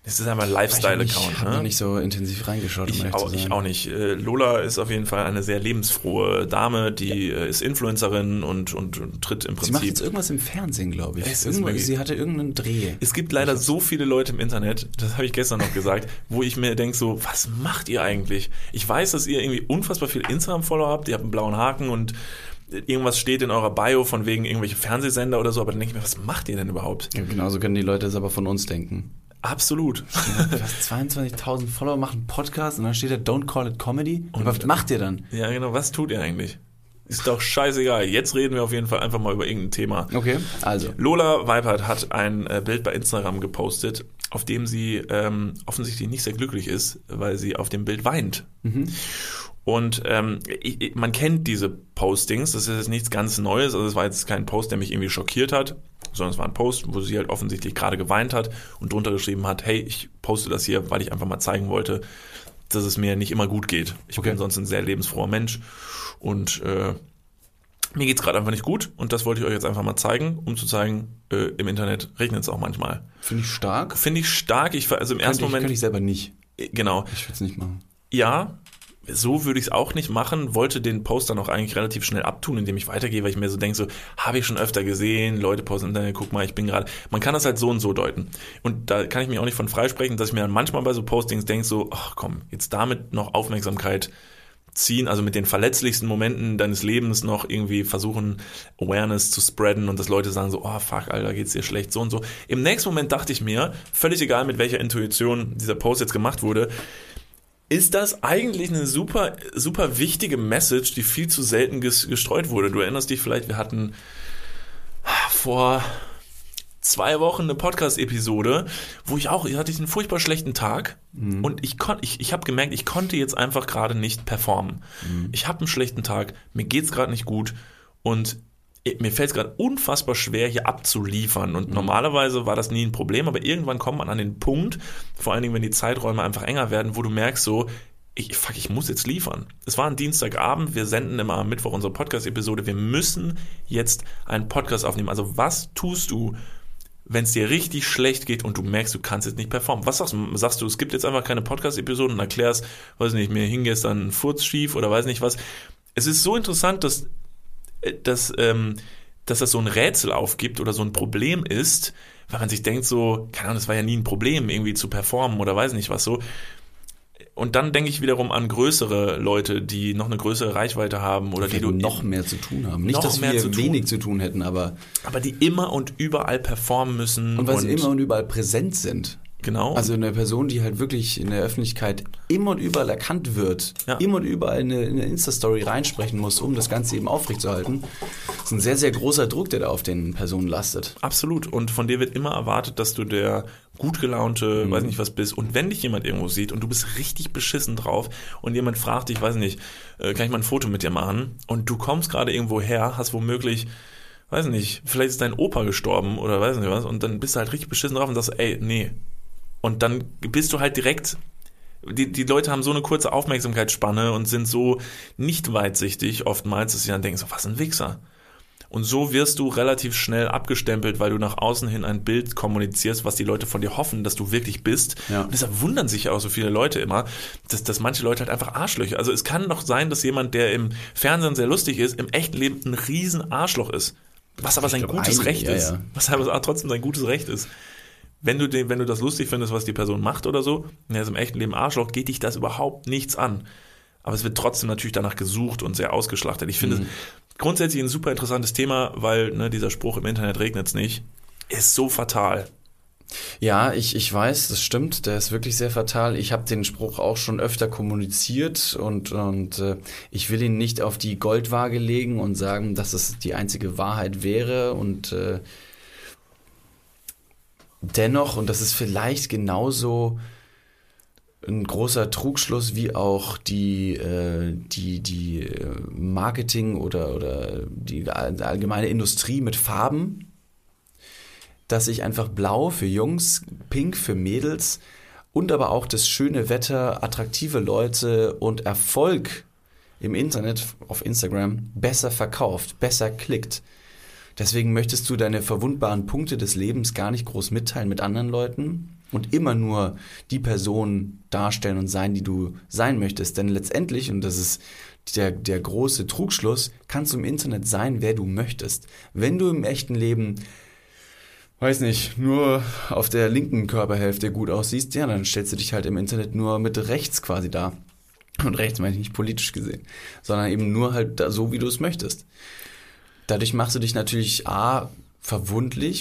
Es ist einfach ein Lifestyle-Account. Ich habe noch nicht so intensiv reingeschaut. Ich auch nicht. Lola ist auf jeden Fall eine sehr lebensfrohe Dame, die ist Influencerin und tritt im Prinzip... Sie macht jetzt irgendwas im Fernsehen, glaube ich. Sie hatte irgendeinen Dreh. Es gibt leider so viele Leute im Internet, das habe ich gestern noch gesagt, wo ich mir denke so, was macht ihr eigentlich? Ich weiß, dass ihr irgendwie unfassbar viel Instagram-Follower habt, ihr habt einen blauen Haken und irgendwas steht in eurer Bio von wegen irgendwelche Fernsehsender oder so, aber dann denke ich mir, was macht ihr denn überhaupt? Ja, genauso können die Leute es aber von uns denken. Absolut. Fast 22.000 Follower machen einen Podcast und dann steht da Don't Call It Comedy. Und was macht ihr dann? Ja, genau. Was tut ihr eigentlich? Ist doch scheißegal. Jetzt reden wir auf jeden Fall einfach mal über irgendein Thema. Okay, also. Lola Weipert hat ein Bild bei Instagram gepostet, auf dem sie offensichtlich nicht sehr glücklich ist, weil sie auf dem Bild weint. Mhm. Und man kennt diese Postings, das ist jetzt nichts ganz Neues, also es war jetzt kein Post, der mich irgendwie schockiert hat, sondern es war ein Post, wo sie halt offensichtlich gerade geweint hat und drunter geschrieben hat, hey, ich poste das hier, weil ich einfach mal zeigen wollte, dass es mir nicht immer gut geht. Ich bin sonst ein sehr lebensfroher Mensch und mir geht's gerade einfach nicht gut und das wollte ich euch jetzt einfach mal zeigen, um zu zeigen, im Internet regnet es auch manchmal. Finde ich stark. Finde ich stark. Also im ersten Moment... Könnte ich selber nicht. Genau. Ich würde es nicht machen. Ja, so würde ich es auch nicht machen, wollte den Post dann auch eigentlich relativ schnell abtun, indem ich weitergehe, weil ich mir so denke, so, habe ich schon öfter gesehen, Leute posten im Internet, guck mal, ich bin gerade, man kann das halt so und so deuten. Und da kann ich mich auch nicht von freisprechen, dass ich mir dann manchmal bei so Postings denke, so, ach komm, jetzt damit noch Aufmerksamkeit ziehen, also mit den verletzlichsten Momenten deines Lebens noch irgendwie versuchen, Awareness zu spreaden und dass Leute sagen so, oh fuck, Alter, geht's dir schlecht, so und so. Im nächsten Moment dachte ich mir, völlig egal mit welcher Intuition dieser Post jetzt gemacht wurde, ist das eigentlich eine super, super wichtige Message, die viel zu selten gestreut wurde. Du erinnerst dich vielleicht, wir hatten vor 2 Wochen eine Podcast-Episode, wo hatte ich einen furchtbar schlechten Tag und ich habe gemerkt, ich konnte jetzt einfach gerade nicht performen. Ich habe einen schlechten Tag, mir geht's gerade nicht gut und mir fällt es gerade unfassbar schwer, hier abzuliefern. Und normalerweise war das nie ein Problem, aber irgendwann kommt man an den Punkt, vor allen Dingen, wenn die Zeiträume einfach enger werden, wo du merkst so, ich muss jetzt liefern. Es war ein Dienstagabend, wir senden immer am Mittwoch unsere Podcast-Episode, wir müssen jetzt einen Podcast aufnehmen. Also was tust du, wenn es dir richtig schlecht geht und du merkst, du kannst jetzt nicht performen? Was sagst du? Sagst du, es gibt jetzt einfach keine Podcast-Episode und erklärst, weiß nicht, mir hing gestern ein Furz schief oder weiß nicht was. Es ist so interessant, dass das so ein Rätsel aufgibt oder so ein Problem ist, weil man sich denkt so, keine Ahnung, das war ja nie ein Problem, irgendwie zu performen oder weiß nicht was so. Und dann denke ich wiederum an größere Leute, die noch eine größere Reichweite haben oder die noch mehr zu tun haben. Nicht, dass wir wenig zu tun hätten, aber die immer und überall performen müssen. Und weil sie immer und überall präsent sind. Genau. Also eine Person, die halt wirklich in der Öffentlichkeit immer und überall erkannt wird, immer und überall eine Insta-Story reinsprechen muss, um das Ganze eben aufrechtzuerhalten. Das ist ein sehr, sehr großer Druck, der da auf den Personen lastet. Absolut. Und von dir wird immer erwartet, dass du der gut gelaunte, weiß nicht was bist. Und wenn dich jemand irgendwo sieht und du bist richtig beschissen drauf und jemand fragt dich, weiß nicht, kann ich mal ein Foto mit dir machen? Und du kommst gerade irgendwo her, hast womöglich, weiß nicht, vielleicht ist dein Opa gestorben oder weiß nicht was und dann bist du halt richtig beschissen drauf und sagst, ey, nee. Und dann bist du halt direkt, die Leute haben so eine kurze Aufmerksamkeitsspanne und sind so nicht weitsichtig oftmals, dass sie dann denken, so, was ein Wichser. Und so wirst du relativ schnell abgestempelt, weil du nach außen hin ein Bild kommunizierst, was die Leute von dir hoffen, dass du wirklich bist. Ja. Und deshalb wundern sich ja auch so viele Leute immer, dass manche Leute halt einfach Arschlöcher. Also es kann doch sein, dass jemand, der im Fernsehen sehr lustig ist, im echten Leben ein riesen Arschloch ist. Was aber sein gutes Recht ist. Ja. Was aber trotzdem sein gutes Recht ist. Wenn du das lustig findest, was die Person macht oder so, er ist im echten Leben Arschloch, geht dich das überhaupt nichts an. Aber es wird trotzdem natürlich danach gesucht und sehr ausgeschlachtet. Ich finde es grundsätzlich ein super interessantes Thema, weil dieser Spruch, im Internet regnet's nicht, ist so fatal. Ja, ich weiß, das stimmt, der ist wirklich sehr fatal. Ich habe den Spruch auch schon öfter kommuniziert und ich will ihn nicht auf die Goldwaage legen und sagen, dass es die einzige Wahrheit wäre und dennoch, und das ist vielleicht genauso ein großer Trugschluss wie auch die Marketing oder die allgemeine Industrie mit Farben, dass ich einfach blau für Jungs, pink für Mädels und aber auch das schöne Wetter, attraktive Leute und Erfolg im Internet, auf Instagram, besser verkauft, besser klickt. Deswegen möchtest du deine verwundbaren Punkte des Lebens gar nicht groß mitteilen mit anderen Leuten, und immer nur die Person darstellen und sein, die du sein möchtest. Denn letztendlich, und das ist der große Trugschluss, kannst du im Internet sein, wer du möchtest. Wenn du im echten Leben, weiß nicht, nur auf der linken Körperhälfte gut aussiehst, ja, dann stellst du dich halt im Internet nur mit rechts quasi dar. Und rechts meine ich nicht politisch gesehen, sondern eben nur halt so, wie du es möchtest. Dadurch machst du dich natürlich verwundbar,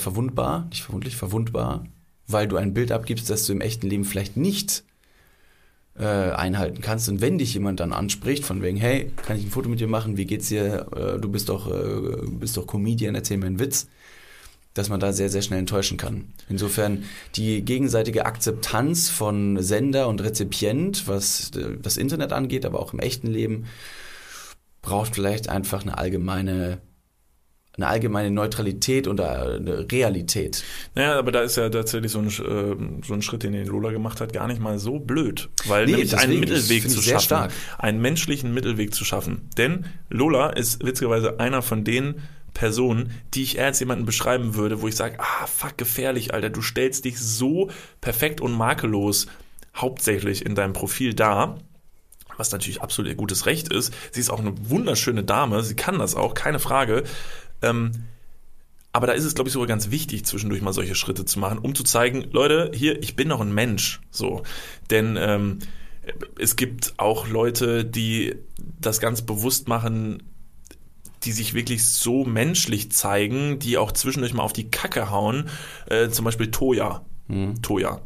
weil du ein Bild abgibst, das du im echten Leben vielleicht nicht einhalten kannst. Und wenn dich jemand dann anspricht, von wegen, hey, kann ich ein Foto mit dir machen, wie geht's dir, du bist doch Comedian, erzähl mir einen Witz, dass man da sehr, sehr schnell enttäuschen kann. Insofern die gegenseitige Akzeptanz von Sender und Rezipient, was das Internet angeht, aber auch im echten Leben, braucht vielleicht einfach eine allgemeine Neutralität und eine Realität. Naja, aber da ist ja tatsächlich so ein Schritt, den Lola gemacht hat, gar nicht mal so blöd. Weil nämlich einen Mittelweg zu schaffen, einen menschlichen Mittelweg zu schaffen. Denn Lola ist witzigerweise einer von den Personen, die ich eher als jemanden beschreiben würde, wo ich sage, fuck, gefährlich, Alter, du stellst dich so perfekt und makellos hauptsächlich in deinem Profil dar, was natürlich absolut ihr gutes Recht ist. Sie ist auch eine wunderschöne Dame, sie kann das auch, keine Frage. Aber da ist es, glaube ich, sogar ganz wichtig, zwischendurch mal solche Schritte zu machen, um zu zeigen, Leute, hier, ich bin noch ein Mensch. So. Denn es gibt auch Leute, die das ganz bewusst machen, die sich wirklich so menschlich zeigen, die auch zwischendurch mal auf die Kacke hauen. Zum Beispiel Toya. Toya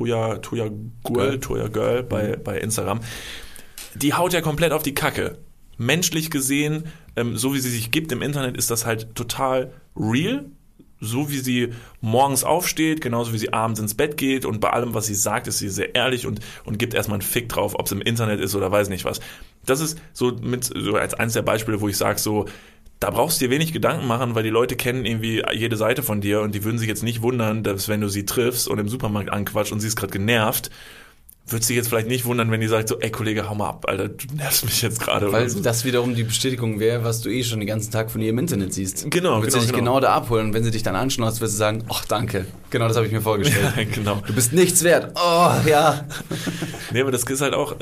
Girl bei Instagram. Die haut ja komplett auf die Kacke. Menschlich gesehen, so wie sie sich gibt im Internet, ist das halt total real. So wie sie morgens aufsteht, genauso wie sie abends ins Bett geht, und bei allem, was sie sagt, ist sie sehr ehrlich und gibt erstmal einen Fick drauf, ob es im Internet ist oder weiß nicht was. Das ist so als eines der Beispiele, wo ich sage, so, da brauchst du dir wenig Gedanken machen, weil die Leute kennen irgendwie jede Seite von dir und die würden sich jetzt nicht wundern, dass wenn du sie triffst und im Supermarkt anquatscht und sie ist gerade genervt, würdest dich jetzt vielleicht nicht wundern, wenn die sagt so, ey Kollege, hau mal ab, Alter, du nervst mich jetzt gerade. Weil das wiederum die Bestätigung wäre, was du schon den ganzen Tag von ihr im Internet siehst. Genau, du willst dich genau da abholen, und wenn sie dich dann anschnauzt, wirst du sagen, ach danke, genau das habe ich mir vorgestellt. Ja, genau. Du bist nichts wert. Oh, ja. Nee, aber das ist halt auch,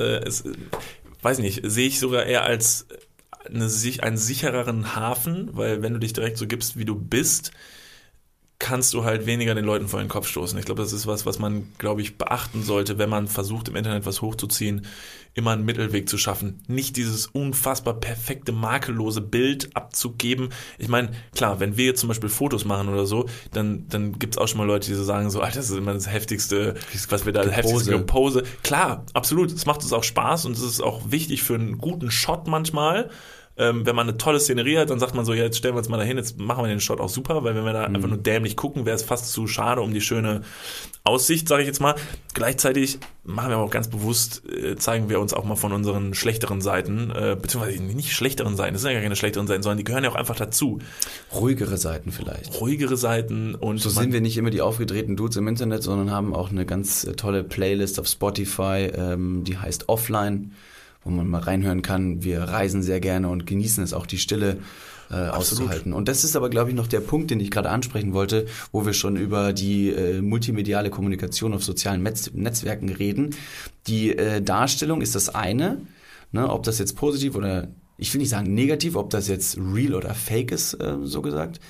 weiß nicht, sehe ich sogar eher als einen sichereren Hafen, weil wenn du dich direkt so gibst, wie du bist, kannst du halt weniger den Leuten vor den Kopf stoßen. Ich glaube, das ist was man, glaube ich, beachten sollte, wenn man versucht, im Internet was hochzuziehen, immer einen Mittelweg zu schaffen. Nicht dieses unfassbar perfekte, makellose Bild abzugeben. Ich meine, klar, wenn wir jetzt zum Beispiel Fotos machen oder so, dann gibt's auch schon mal Leute, die so sagen, so, Alter, das ist immer das heftigste, was wir da, das heftigste Gepose. Klar, absolut. Es macht uns auch Spaß und es ist auch wichtig für einen guten Shot manchmal. Wenn man eine tolle Szenerie hat, dann sagt man so, ja, jetzt stellen wir uns mal dahin, jetzt machen wir den Shot auch super, weil wenn wir da einfach nur dämlich gucken, wäre es fast zu schade um die schöne Aussicht, sage ich jetzt mal. Gleichzeitig machen wir aber auch ganz bewusst, zeigen wir uns auch mal von unseren schlechteren Seiten, beziehungsweise nicht schlechteren Seiten, das sind ja gar keine schlechteren Seiten, sondern die gehören ja auch einfach dazu. Ruhigere Seiten vielleicht. Ruhigere Seiten. Und so sind wir nicht immer die aufgedrehten Dudes im Internet, sondern haben auch eine ganz tolle Playlist auf Spotify, die heißt Offline, wo man mal reinhören kann. Wir reisen sehr gerne und genießen es auch, die Stille auszuhalten. Und das ist aber, glaube ich, noch der Punkt, den ich gerade ansprechen wollte, wo wir schon über die multimediale Kommunikation auf sozialen Netzwerken reden. Die Darstellung ist das eine, ne, ob das jetzt positiv oder, ich will nicht sagen negativ, ob das jetzt real oder fake ist, so gesagt,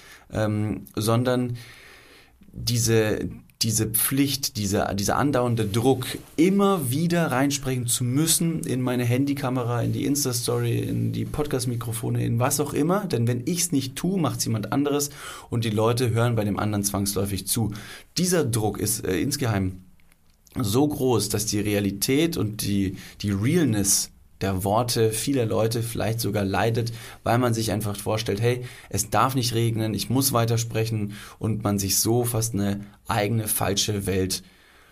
sondern diese Pflicht, dieser andauernde Druck, immer wieder reinsprechen zu müssen in meine Handykamera, in die Insta-Story, in die Podcast-Mikrofone, in was auch immer. Denn wenn ich es nicht tue, macht es jemand anderes und die Leute hören bei dem anderen zwangsläufig zu. Dieser Druck ist insgeheim so groß, dass die Realität und die Realness der Worte vieler Leute vielleicht sogar leidet, weil man sich einfach vorstellt, hey, es darf nicht regnen, ich muss weitersprechen, und man sich so fast eine eigene falsche Welt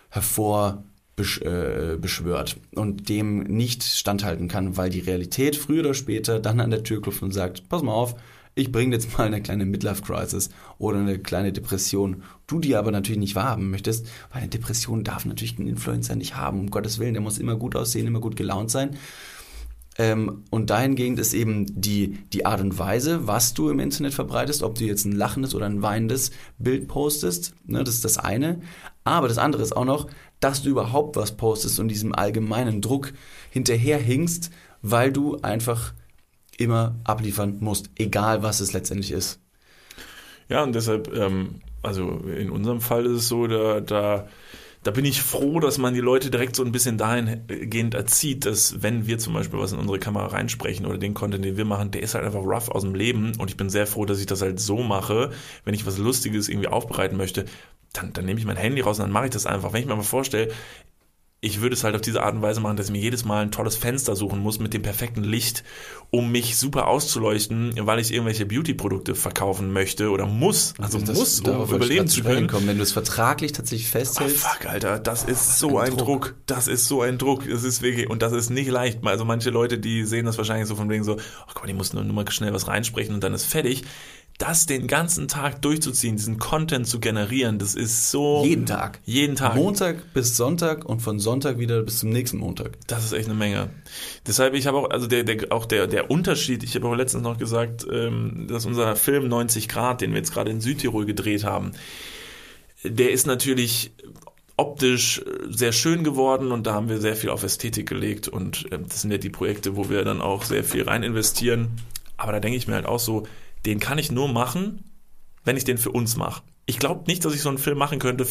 beschwört und dem nicht standhalten kann, weil die Realität früher oder später dann an der Tür klopft und sagt, pass mal auf, ich bringe jetzt mal eine kleine Midlife-Crisis oder eine kleine Depression. Du die aber natürlich nicht wahrhaben möchtest, weil eine Depression darf natürlich ein Influencer nicht haben, um Gottes Willen, der muss immer gut aussehen, immer gut gelaunt sein. Und dahingehend ist eben die Art und Weise, was du im Internet verbreitest, ob du jetzt ein lachendes oder ein weinendes Bild postest, ne, das ist das eine. Aber das andere ist auch noch, dass du überhaupt was postest und diesem allgemeinen Druck hinterherhinkst, weil du einfach immer abliefern musst, egal was es letztendlich ist. Ja, und deshalb, also in unserem Fall ist es so, da bin ich froh, dass man die Leute direkt so ein bisschen dahingehend erzieht, dass wenn wir zum Beispiel was in unsere Kamera reinsprechen oder den Content, den wir machen, der ist halt einfach rough aus dem Leben und ich bin sehr froh, dass ich das halt so mache, wenn ich was Lustiges irgendwie aufbereiten möchte, dann nehme ich mein Handy raus und dann mache ich das einfach. Wenn ich mir mal vorstelle, ich würde es halt auf diese Art und Weise machen, dass ich mir jedes Mal ein tolles Fenster suchen muss mit dem perfekten Licht, um mich super auszuleuchten, weil ich irgendwelche Beauty-Produkte verkaufen möchte oder muss, um überleben zu können. Wenn du es vertraglich tatsächlich festhältst. Oh fuck, Alter, das ist so ein Druck. Das ist so ein Druck. Das ist wirklich, und das ist nicht leicht. Also manche Leute, die sehen das wahrscheinlich so von wegen so, ach guck mal, die mussten nur mal schnell was reinsprechen und dann ist fertig. Das den ganzen Tag durchzuziehen, diesen Content zu generieren, das ist so... Jeden Tag. Jeden Tag. Montag bis Sonntag und von Sonntag wieder bis zum nächsten Montag. Das ist echt eine Menge. Deshalb, ich habe auch, also der Unterschied, ich habe auch letztens noch gesagt, dass unser Film 90 Grad, den wir jetzt gerade in Südtirol gedreht haben, der ist natürlich optisch sehr schön geworden und da haben wir sehr viel auf Ästhetik gelegt und das sind ja die Projekte, wo wir dann auch sehr viel rein investieren. Aber da denke ich mir halt auch so, den kann ich nur machen, wenn ich den für uns mache. Ich glaube nicht, dass ich so einen Film machen könnte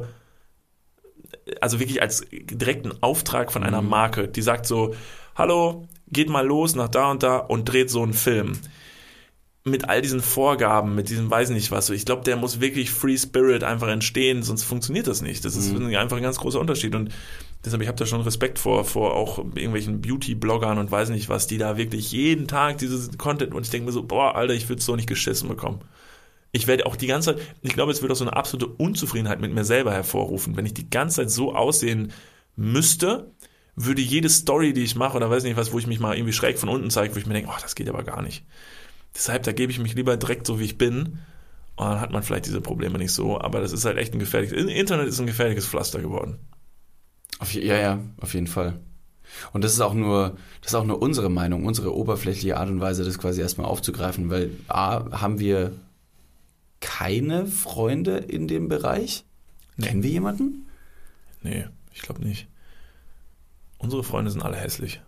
also wirklich als direkten Auftrag von einer Marke, die sagt so, hallo, geht mal los nach da und dreht so einen Film. Mit all diesen Vorgaben, mit diesem weiß nicht was. Ich glaube, der muss wirklich Free Spirit einfach entstehen, sonst funktioniert das nicht. Das ist einfach ein ganz großer Unterschied und deshalb, ich habe da schon Respekt vor auch irgendwelchen Beauty-Bloggern und weiß nicht was, die da wirklich jeden Tag dieses Content und ich denke mir so, boah, Alter, ich würde es so nicht geschissen bekommen. Ich werde auch die ganze Zeit, ich glaube, es wird auch so eine absolute Unzufriedenheit mit mir selber hervorrufen. Wenn ich die ganze Zeit so aussehen müsste, würde jede Story, die ich mache oder weiß nicht was, wo ich mich mal irgendwie schräg von unten zeige, wo ich mir denke, das geht aber gar nicht. Deshalb, da gebe ich mich lieber direkt so, wie ich bin. Und dann hat man vielleicht diese Probleme nicht so. Aber das ist halt echt Internet ist ein gefährliches Pflaster geworden. Auf jeden Fall. Und das ist auch nur unsere Meinung, unsere oberflächliche Art und Weise, das quasi erstmal aufzugreifen, weil haben wir keine Freunde in dem Bereich? Nee. Kennen wir jemanden? Nee, ich glaube nicht. Unsere Freunde sind alle hässlich.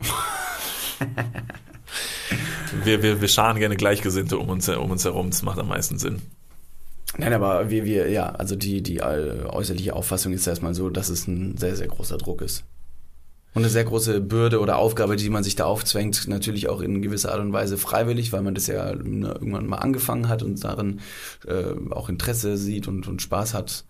Wir scharen gerne Gleichgesinnte um uns herum, das macht am meisten Sinn. Nein, aber also die äußerliche Auffassung ist erstmal so, dass es ein sehr, sehr großer Druck ist. Und eine sehr große Bürde oder Aufgabe, die man sich da aufzwängt, natürlich auch in gewisserArt und Weise freiwillig, weil man das ja irgendwann mal angefangen hat und darin auch Interesse sieht und Spaß hat.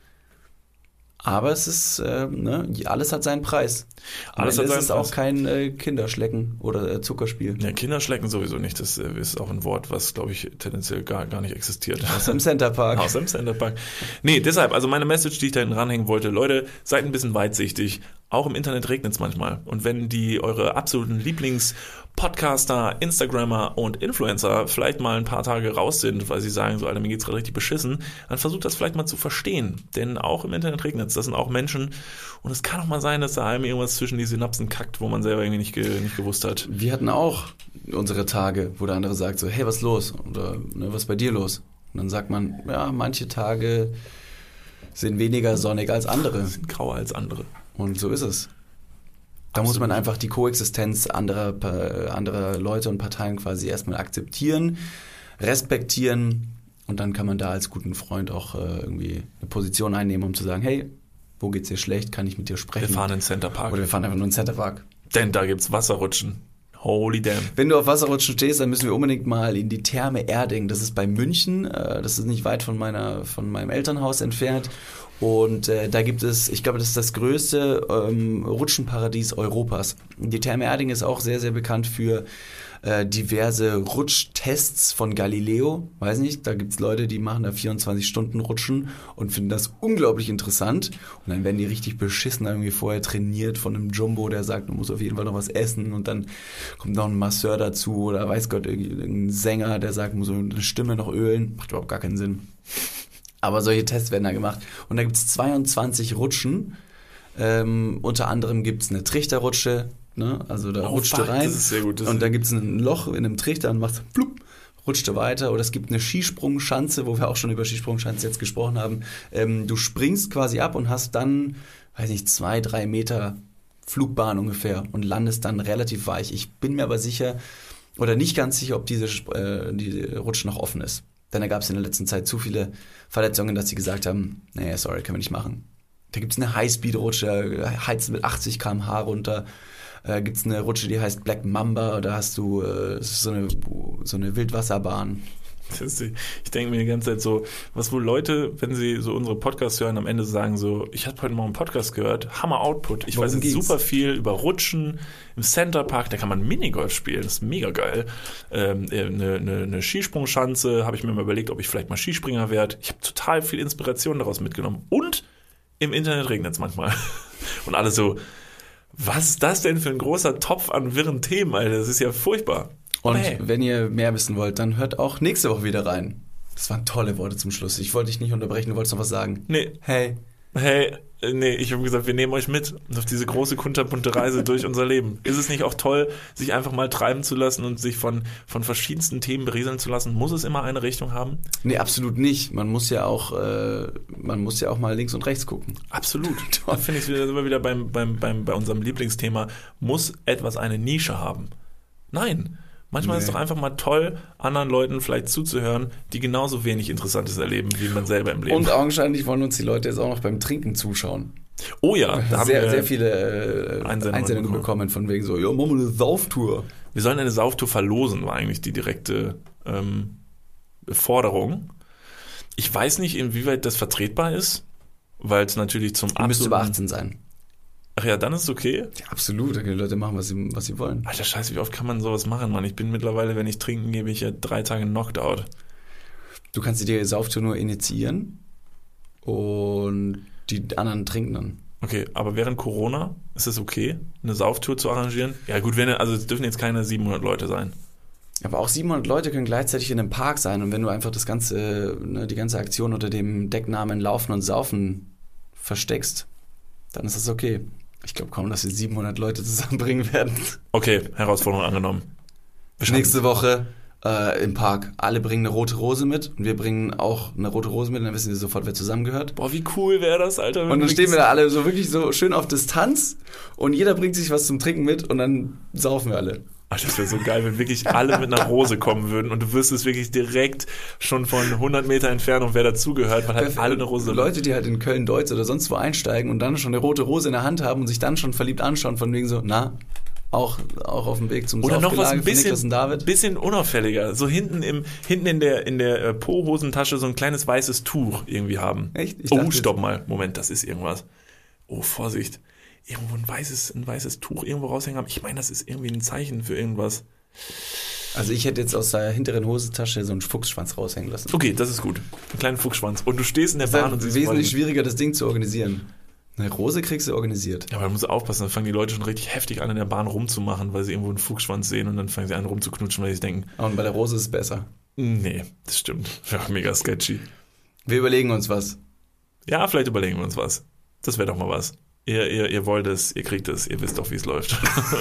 Aber es ist, alles hat seinen Preis. Alles hat seinen Preis. Es ist auch kein Kinderschlecken oder Zuckerspiel. Ja, Kinderschlecken sowieso nicht. Das ist auch ein Wort, was, glaube ich, tendenziell gar nicht existiert. Aus dem Centerpark. Aus dem Centerpark. Nee, deshalb, also meine Message, die ich da hinten ranhängen wollte, Leute, seid ein bisschen weitsichtig. Auch im Internet regnet es manchmal. Und wenn eure absoluten Lieblings-Podcaster, Instagrammer und Influencer vielleicht mal ein paar Tage raus sind, weil sie sagen, so, Alter, mir geht's gerade richtig beschissen, dann versucht das vielleicht mal zu verstehen. Denn auch im Internet regnet es. Das sind auch Menschen. Und es kann auch mal sein, dass da einem irgendwas zwischen die Synapsen kackt, wo man selber irgendwie nicht gewusst hat. Wir hatten auch unsere Tage, wo der andere sagt so, hey, was ist los? Oder was ist bei dir los? Und dann sagt man, ja, manche Tage sind weniger sonnig als andere. Sind grauer als andere. Und so ist es. Da Absolut. muss man einfach die Koexistenz anderer Leute und Parteien quasi erstmal akzeptieren, respektieren und dann kann man da als guten Freund auch irgendwie eine Position einnehmen, um zu sagen, hey, wo geht's dir schlecht, kann ich mit dir sprechen? Wir fahren in den Centerpark. Oder wir fahren einfach nur in den Centerpark. Denn da gibt's Wasserrutschen. Holy damn. Wenn du auf Wasserrutschen stehst, dann müssen wir unbedingt mal in die Therme Erding. Das ist bei München, das ist nicht weit von meinem Elternhaus entfernt. Und da gibt es, ich glaube, das ist das größte Rutschenparadies Europas. Die Therme Erding ist auch sehr, sehr bekannt für diverse Rutschtests von Galileo. Weiß nicht, da gibt es Leute, die machen da 24 Stunden Rutschen und finden das unglaublich interessant. Und dann werden die richtig beschissen irgendwie vorher trainiert von einem Jumbo, der sagt, du musst auf jeden Fall noch was essen. Und dann kommt noch ein Masseur dazu oder weiß Gott, irgendein Sänger, der sagt, muss so eine Stimme noch ölen. Macht überhaupt gar keinen Sinn. Aber solche Tests werden da gemacht. Und da gibt es 22 Rutschen. Unter anderem gibt es eine Trichterrutsche, Ne? Also da Oh, rutscht fuck, du rein das ist sehr gut, das und ist- da gibt es ein Loch in einem Trichter und machst flupp, rutscht du weiter. Oder es gibt eine Skisprungschanze, wo wir auch schon über Skisprungschanze jetzt gesprochen haben. Du springst quasi ab und hast dann, weiß nicht, 2-3 Meter Flugbahn ungefähr und landest dann relativ weich. Ich bin mir aber sicher oder nicht ganz sicher, ob diese Rutsche noch offen ist. Denn da gab es in der letzten Zeit zu viele Verletzungen, dass sie gesagt haben, nee, sorry, können wir nicht machen. Da gibt es eine Highspeed-Rutsche, heizt mit 80 km/h runter. Gibt es eine Rutsche, die heißt Black Mamba, da hast du das ist so eine Wildwasserbahn. Ich denke mir die ganze Zeit so, was wohl Leute, wenn sie so unsere Podcasts hören, am Ende sagen so, ich habe heute mal einen Podcast gehört, Hammer Output. Ich Worum weiß jetzt geht's? super viel über Rutschen im Centerpark, da kann man Minigolf spielen, das ist mega geil. Eine Skisprungschanze, habe ich mir mal überlegt, ob ich vielleicht mal Skispringer werde. Ich habe total viel Inspiration daraus mitgenommen. Und im Internet regnet es manchmal. Und alle so, was ist das denn für ein großer Topf an wirren Themen, Alter? Das ist ja furchtbar. Und Aber hey. wenn ihr mehr wissen wollt, dann hört auch nächste Woche wieder rein. Das waren tolle Worte zum Schluss. Ich wollte dich nicht unterbrechen, du wolltest noch was sagen. Nee, Hey. ich habe gesagt, wir nehmen euch mit auf diese große kunterbunte Reise durch unser Leben. Ist es nicht auch toll, sich einfach mal treiben zu lassen und sich von verschiedensten Themen berieseln zu lassen? Muss es immer eine Richtung haben? Nee, absolut nicht. Man muss ja auch mal links und rechts gucken. Absolut. Da finde ich, sind wir wieder bei unserem Lieblingsthema. Muss etwas eine Nische haben? Nein. Manchmal ist es doch einfach mal toll, anderen Leuten vielleicht zuzuhören, die genauso wenig Interessantes erleben, wie man selber im Leben. Und augenscheinlich wollen uns die Leute jetzt auch noch beim Trinken zuschauen. Oh ja, da haben wir Sehr viele Einsendungen bekommen von wegen so, ja, machen wir eine Sauftour. Wir sollen eine Sauftour verlosen, war eigentlich die direkte Forderung. Ich weiß nicht, inwieweit das vertretbar ist, weil es natürlich zum Ihr müsst über 18 sein. Ach ja, dann ist es okay. Ja, absolut, da können die Leute machen, was sie wollen. Alter Scheiße, wie oft kann man sowas machen, Mann? Ich bin mittlerweile, wenn ich trinken gehe, bin ich ja 3 Tage knocked out. Du kannst die Sauftour nur initiieren und die anderen trinken dann. Okay, aber während Corona ist es okay, eine Sauftour zu arrangieren? Ja gut, also es dürfen jetzt keine 700 Leute sein. Aber auch 700 Leute können gleichzeitig in einem Park sein und wenn du einfach die ganze Aktion unter dem Decknamen Laufen und Saufen versteckst, dann ist das okay. Ich glaube kaum, dass wir 700 Leute zusammenbringen werden. Okay, Herausforderung angenommen. Nächste Woche im Park. Alle bringen eine rote Rose mit und wir bringen auch eine rote Rose mit und dann wissen wir sofort, wer zusammengehört. Boah, wie cool wäre das, Alter. Und dann stehen wir da alle so wirklich so schön auf Distanz und jeder bringt sich was zum Trinken mit und dann saufen wir alle. Ach, das wäre so geil, wenn wirklich alle mit einer Rose kommen würden und du wüsstest wirklich direkt schon von 100 Meter Entfernung, wer dazugehört, weil halt alle eine Rose haben. Leute, die halt in Köln-Deutz oder sonst wo einsteigen und dann schon eine rote Rose in der Hand haben und sich dann schon verliebt anschauen, von wegen so, na, auch auf dem Weg zum Oder noch was Saufgelage ein von Niklas und David. bisschen unauffälliger. So hinten in der Po-Hosentasche so ein kleines weißes Tuch irgendwie haben. Echt? Ich Oh, dachte stopp mal. Moment, das ist irgendwas. Oh, Vorsicht. Irgendwo ein weißes Tuch irgendwo raushängen haben. Ich meine, das ist irgendwie ein Zeichen für irgendwas. Also ich hätte jetzt aus der hinteren Hosentasche so einen Fuchsschwanz raushängen lassen. Okay, das ist gut. Ein kleinen Fuchsschwanz. Und du stehst in der Das ist Bahn und halt siehst wesentlich voll- schwieriger, das Ding zu organisieren. Eine Rose kriegst du organisiert. Ja, aber da musst du aufpassen, dann fangen die Leute schon richtig heftig an, in der Bahn rumzumachen, weil sie irgendwo einen Fuchsschwanz sehen und dann fangen sie an rumzuknutschen, weil sie sich denken, Und bei der Rose ist es besser. nee, das stimmt. Ja, mega sketchy. Wir überlegen uns was. Ja, vielleicht überlegen wir uns was. Das wäre doch mal was. Ihr wollt es, ihr kriegt es, ihr wisst doch, wie es läuft.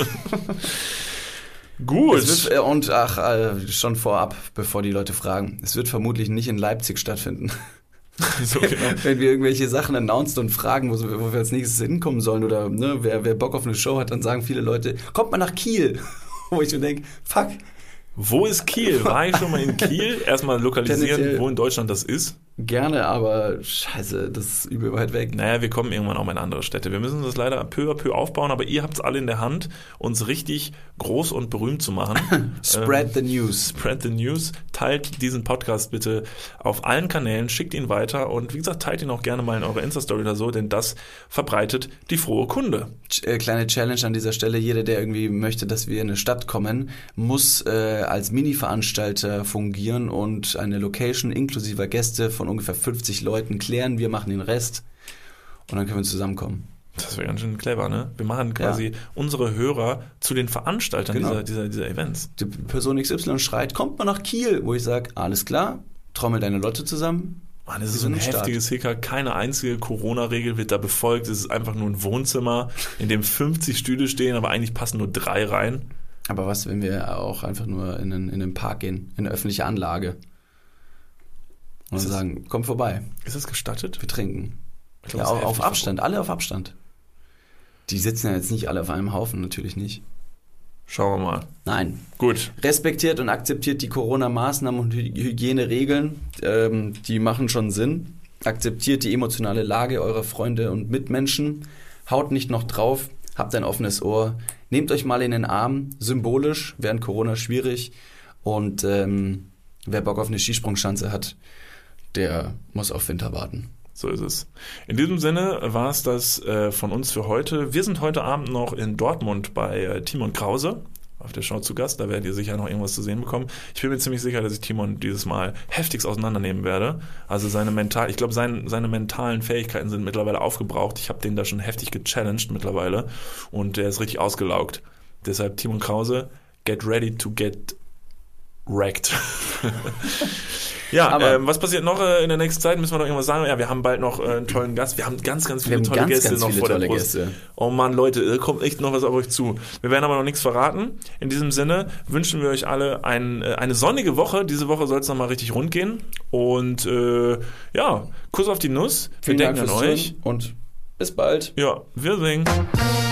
Gut. Es wird, schon vorab, bevor die Leute fragen, es wird vermutlich nicht in Leipzig stattfinden. So, genau. Wenn wir irgendwelche Sachen announced und fragen, wo wir als nächstes hinkommen sollen oder ne, wer Bock auf eine Show hat, dann sagen viele Leute, kommt mal nach Kiel. Wo ich mir denke, fuck. Wo ist Kiel? War ich schon mal in Kiel? Erstmal lokalisieren, Tendenziell- wo in Deutschland das ist. Gerne, aber scheiße, das ist übel weit weg. Naja, wir kommen irgendwann auch mal in andere Städte. Wir müssen das leider peu à peu aufbauen, aber ihr habt es alle in der Hand, uns richtig groß und berühmt zu machen. Spread the news. Spread the news. Teilt diesen Podcast bitte auf allen Kanälen, schickt ihn weiter und wie gesagt, teilt ihn auch gerne mal in eurer Insta-Story oder so, denn das verbreitet die frohe Kunde. Kleine Challenge an dieser Stelle. Jeder, der irgendwie möchte, dass wir in eine Stadt kommen, muss als Mini-Veranstalter fungieren und eine Location inklusive Gäste von ungefähr 50 Leuten klären. Wir machen den Rest und dann können wir zusammenkommen. Das wäre ganz schön clever, ne? Wir machen quasi unsere Hörer zu den Veranstaltern Genau. dieser Events. Die Person XY schreit, kommt mal nach Kiel, wo ich sage, alles klar, trommel deine Leute zusammen Mann, das Wie ist so so ein ein Staat. heftiges Hickhack. Keine einzige Corona-Regel wird da befolgt. Es ist einfach nur ein Wohnzimmer, in dem 50 Stühle stehen, aber eigentlich passen nur 3 rein. Aber was, wenn wir auch einfach nur in einen Park gehen, in eine öffentliche Anlage und Ist das- sagen, komm vorbei, Ist das gestattet? wir trinken. Ich glaub, Ja, das ist auf heftig Abstand, alle auf Abstand. Die sitzen ja jetzt nicht alle auf einem Haufen, natürlich nicht. Schauen wir mal. Nein. Gut. Respektiert und akzeptiert die Corona-Maßnahmen und Hygieneregeln, die machen schon Sinn. Akzeptiert die emotionale Lage eurer Freunde und Mitmenschen. Haut nicht noch drauf, habt ein offenes Ohr. Nehmt euch mal in den Arm, symbolisch, während Corona schwierig. Und wer Bock auf eine Skisprungschanze hat, der muss auf Winter warten. So ist es. In diesem Sinne war es das von uns für heute. Wir sind heute Abend noch in Dortmund bei Timon Krause auf der Show zu Gast. Da werdet ihr sicher noch irgendwas zu sehen bekommen. Ich bin mir ziemlich sicher, dass ich Timon dieses Mal heftigst auseinandernehmen werde. Also ich glaube, seine mentalen Fähigkeiten sind mittlerweile aufgebraucht. Ich habe den da schon heftig gechallenged mittlerweile und der ist richtig ausgelaugt. Deshalb Timon Krause, get ready to get wrecked. Ja, Aber- was passiert noch in der nächsten Zeit? Müssen wir noch irgendwas sagen? Ja, wir haben bald noch einen tollen Gast. Wir haben ganz viele tolle Gäste noch vor der Brust. Gäste. Oh Mann, Leute, da kommt echt noch was auf euch zu. Wir werden aber noch nichts verraten. In diesem Sinne wünschen wir euch alle eine sonnige Woche. Diese Woche soll es nochmal richtig rund gehen. Und ja, Kuss auf die Nuss. Wir Vielen Dank denken fürs an euch. Zuhören und bis bald. Ja, wir singen.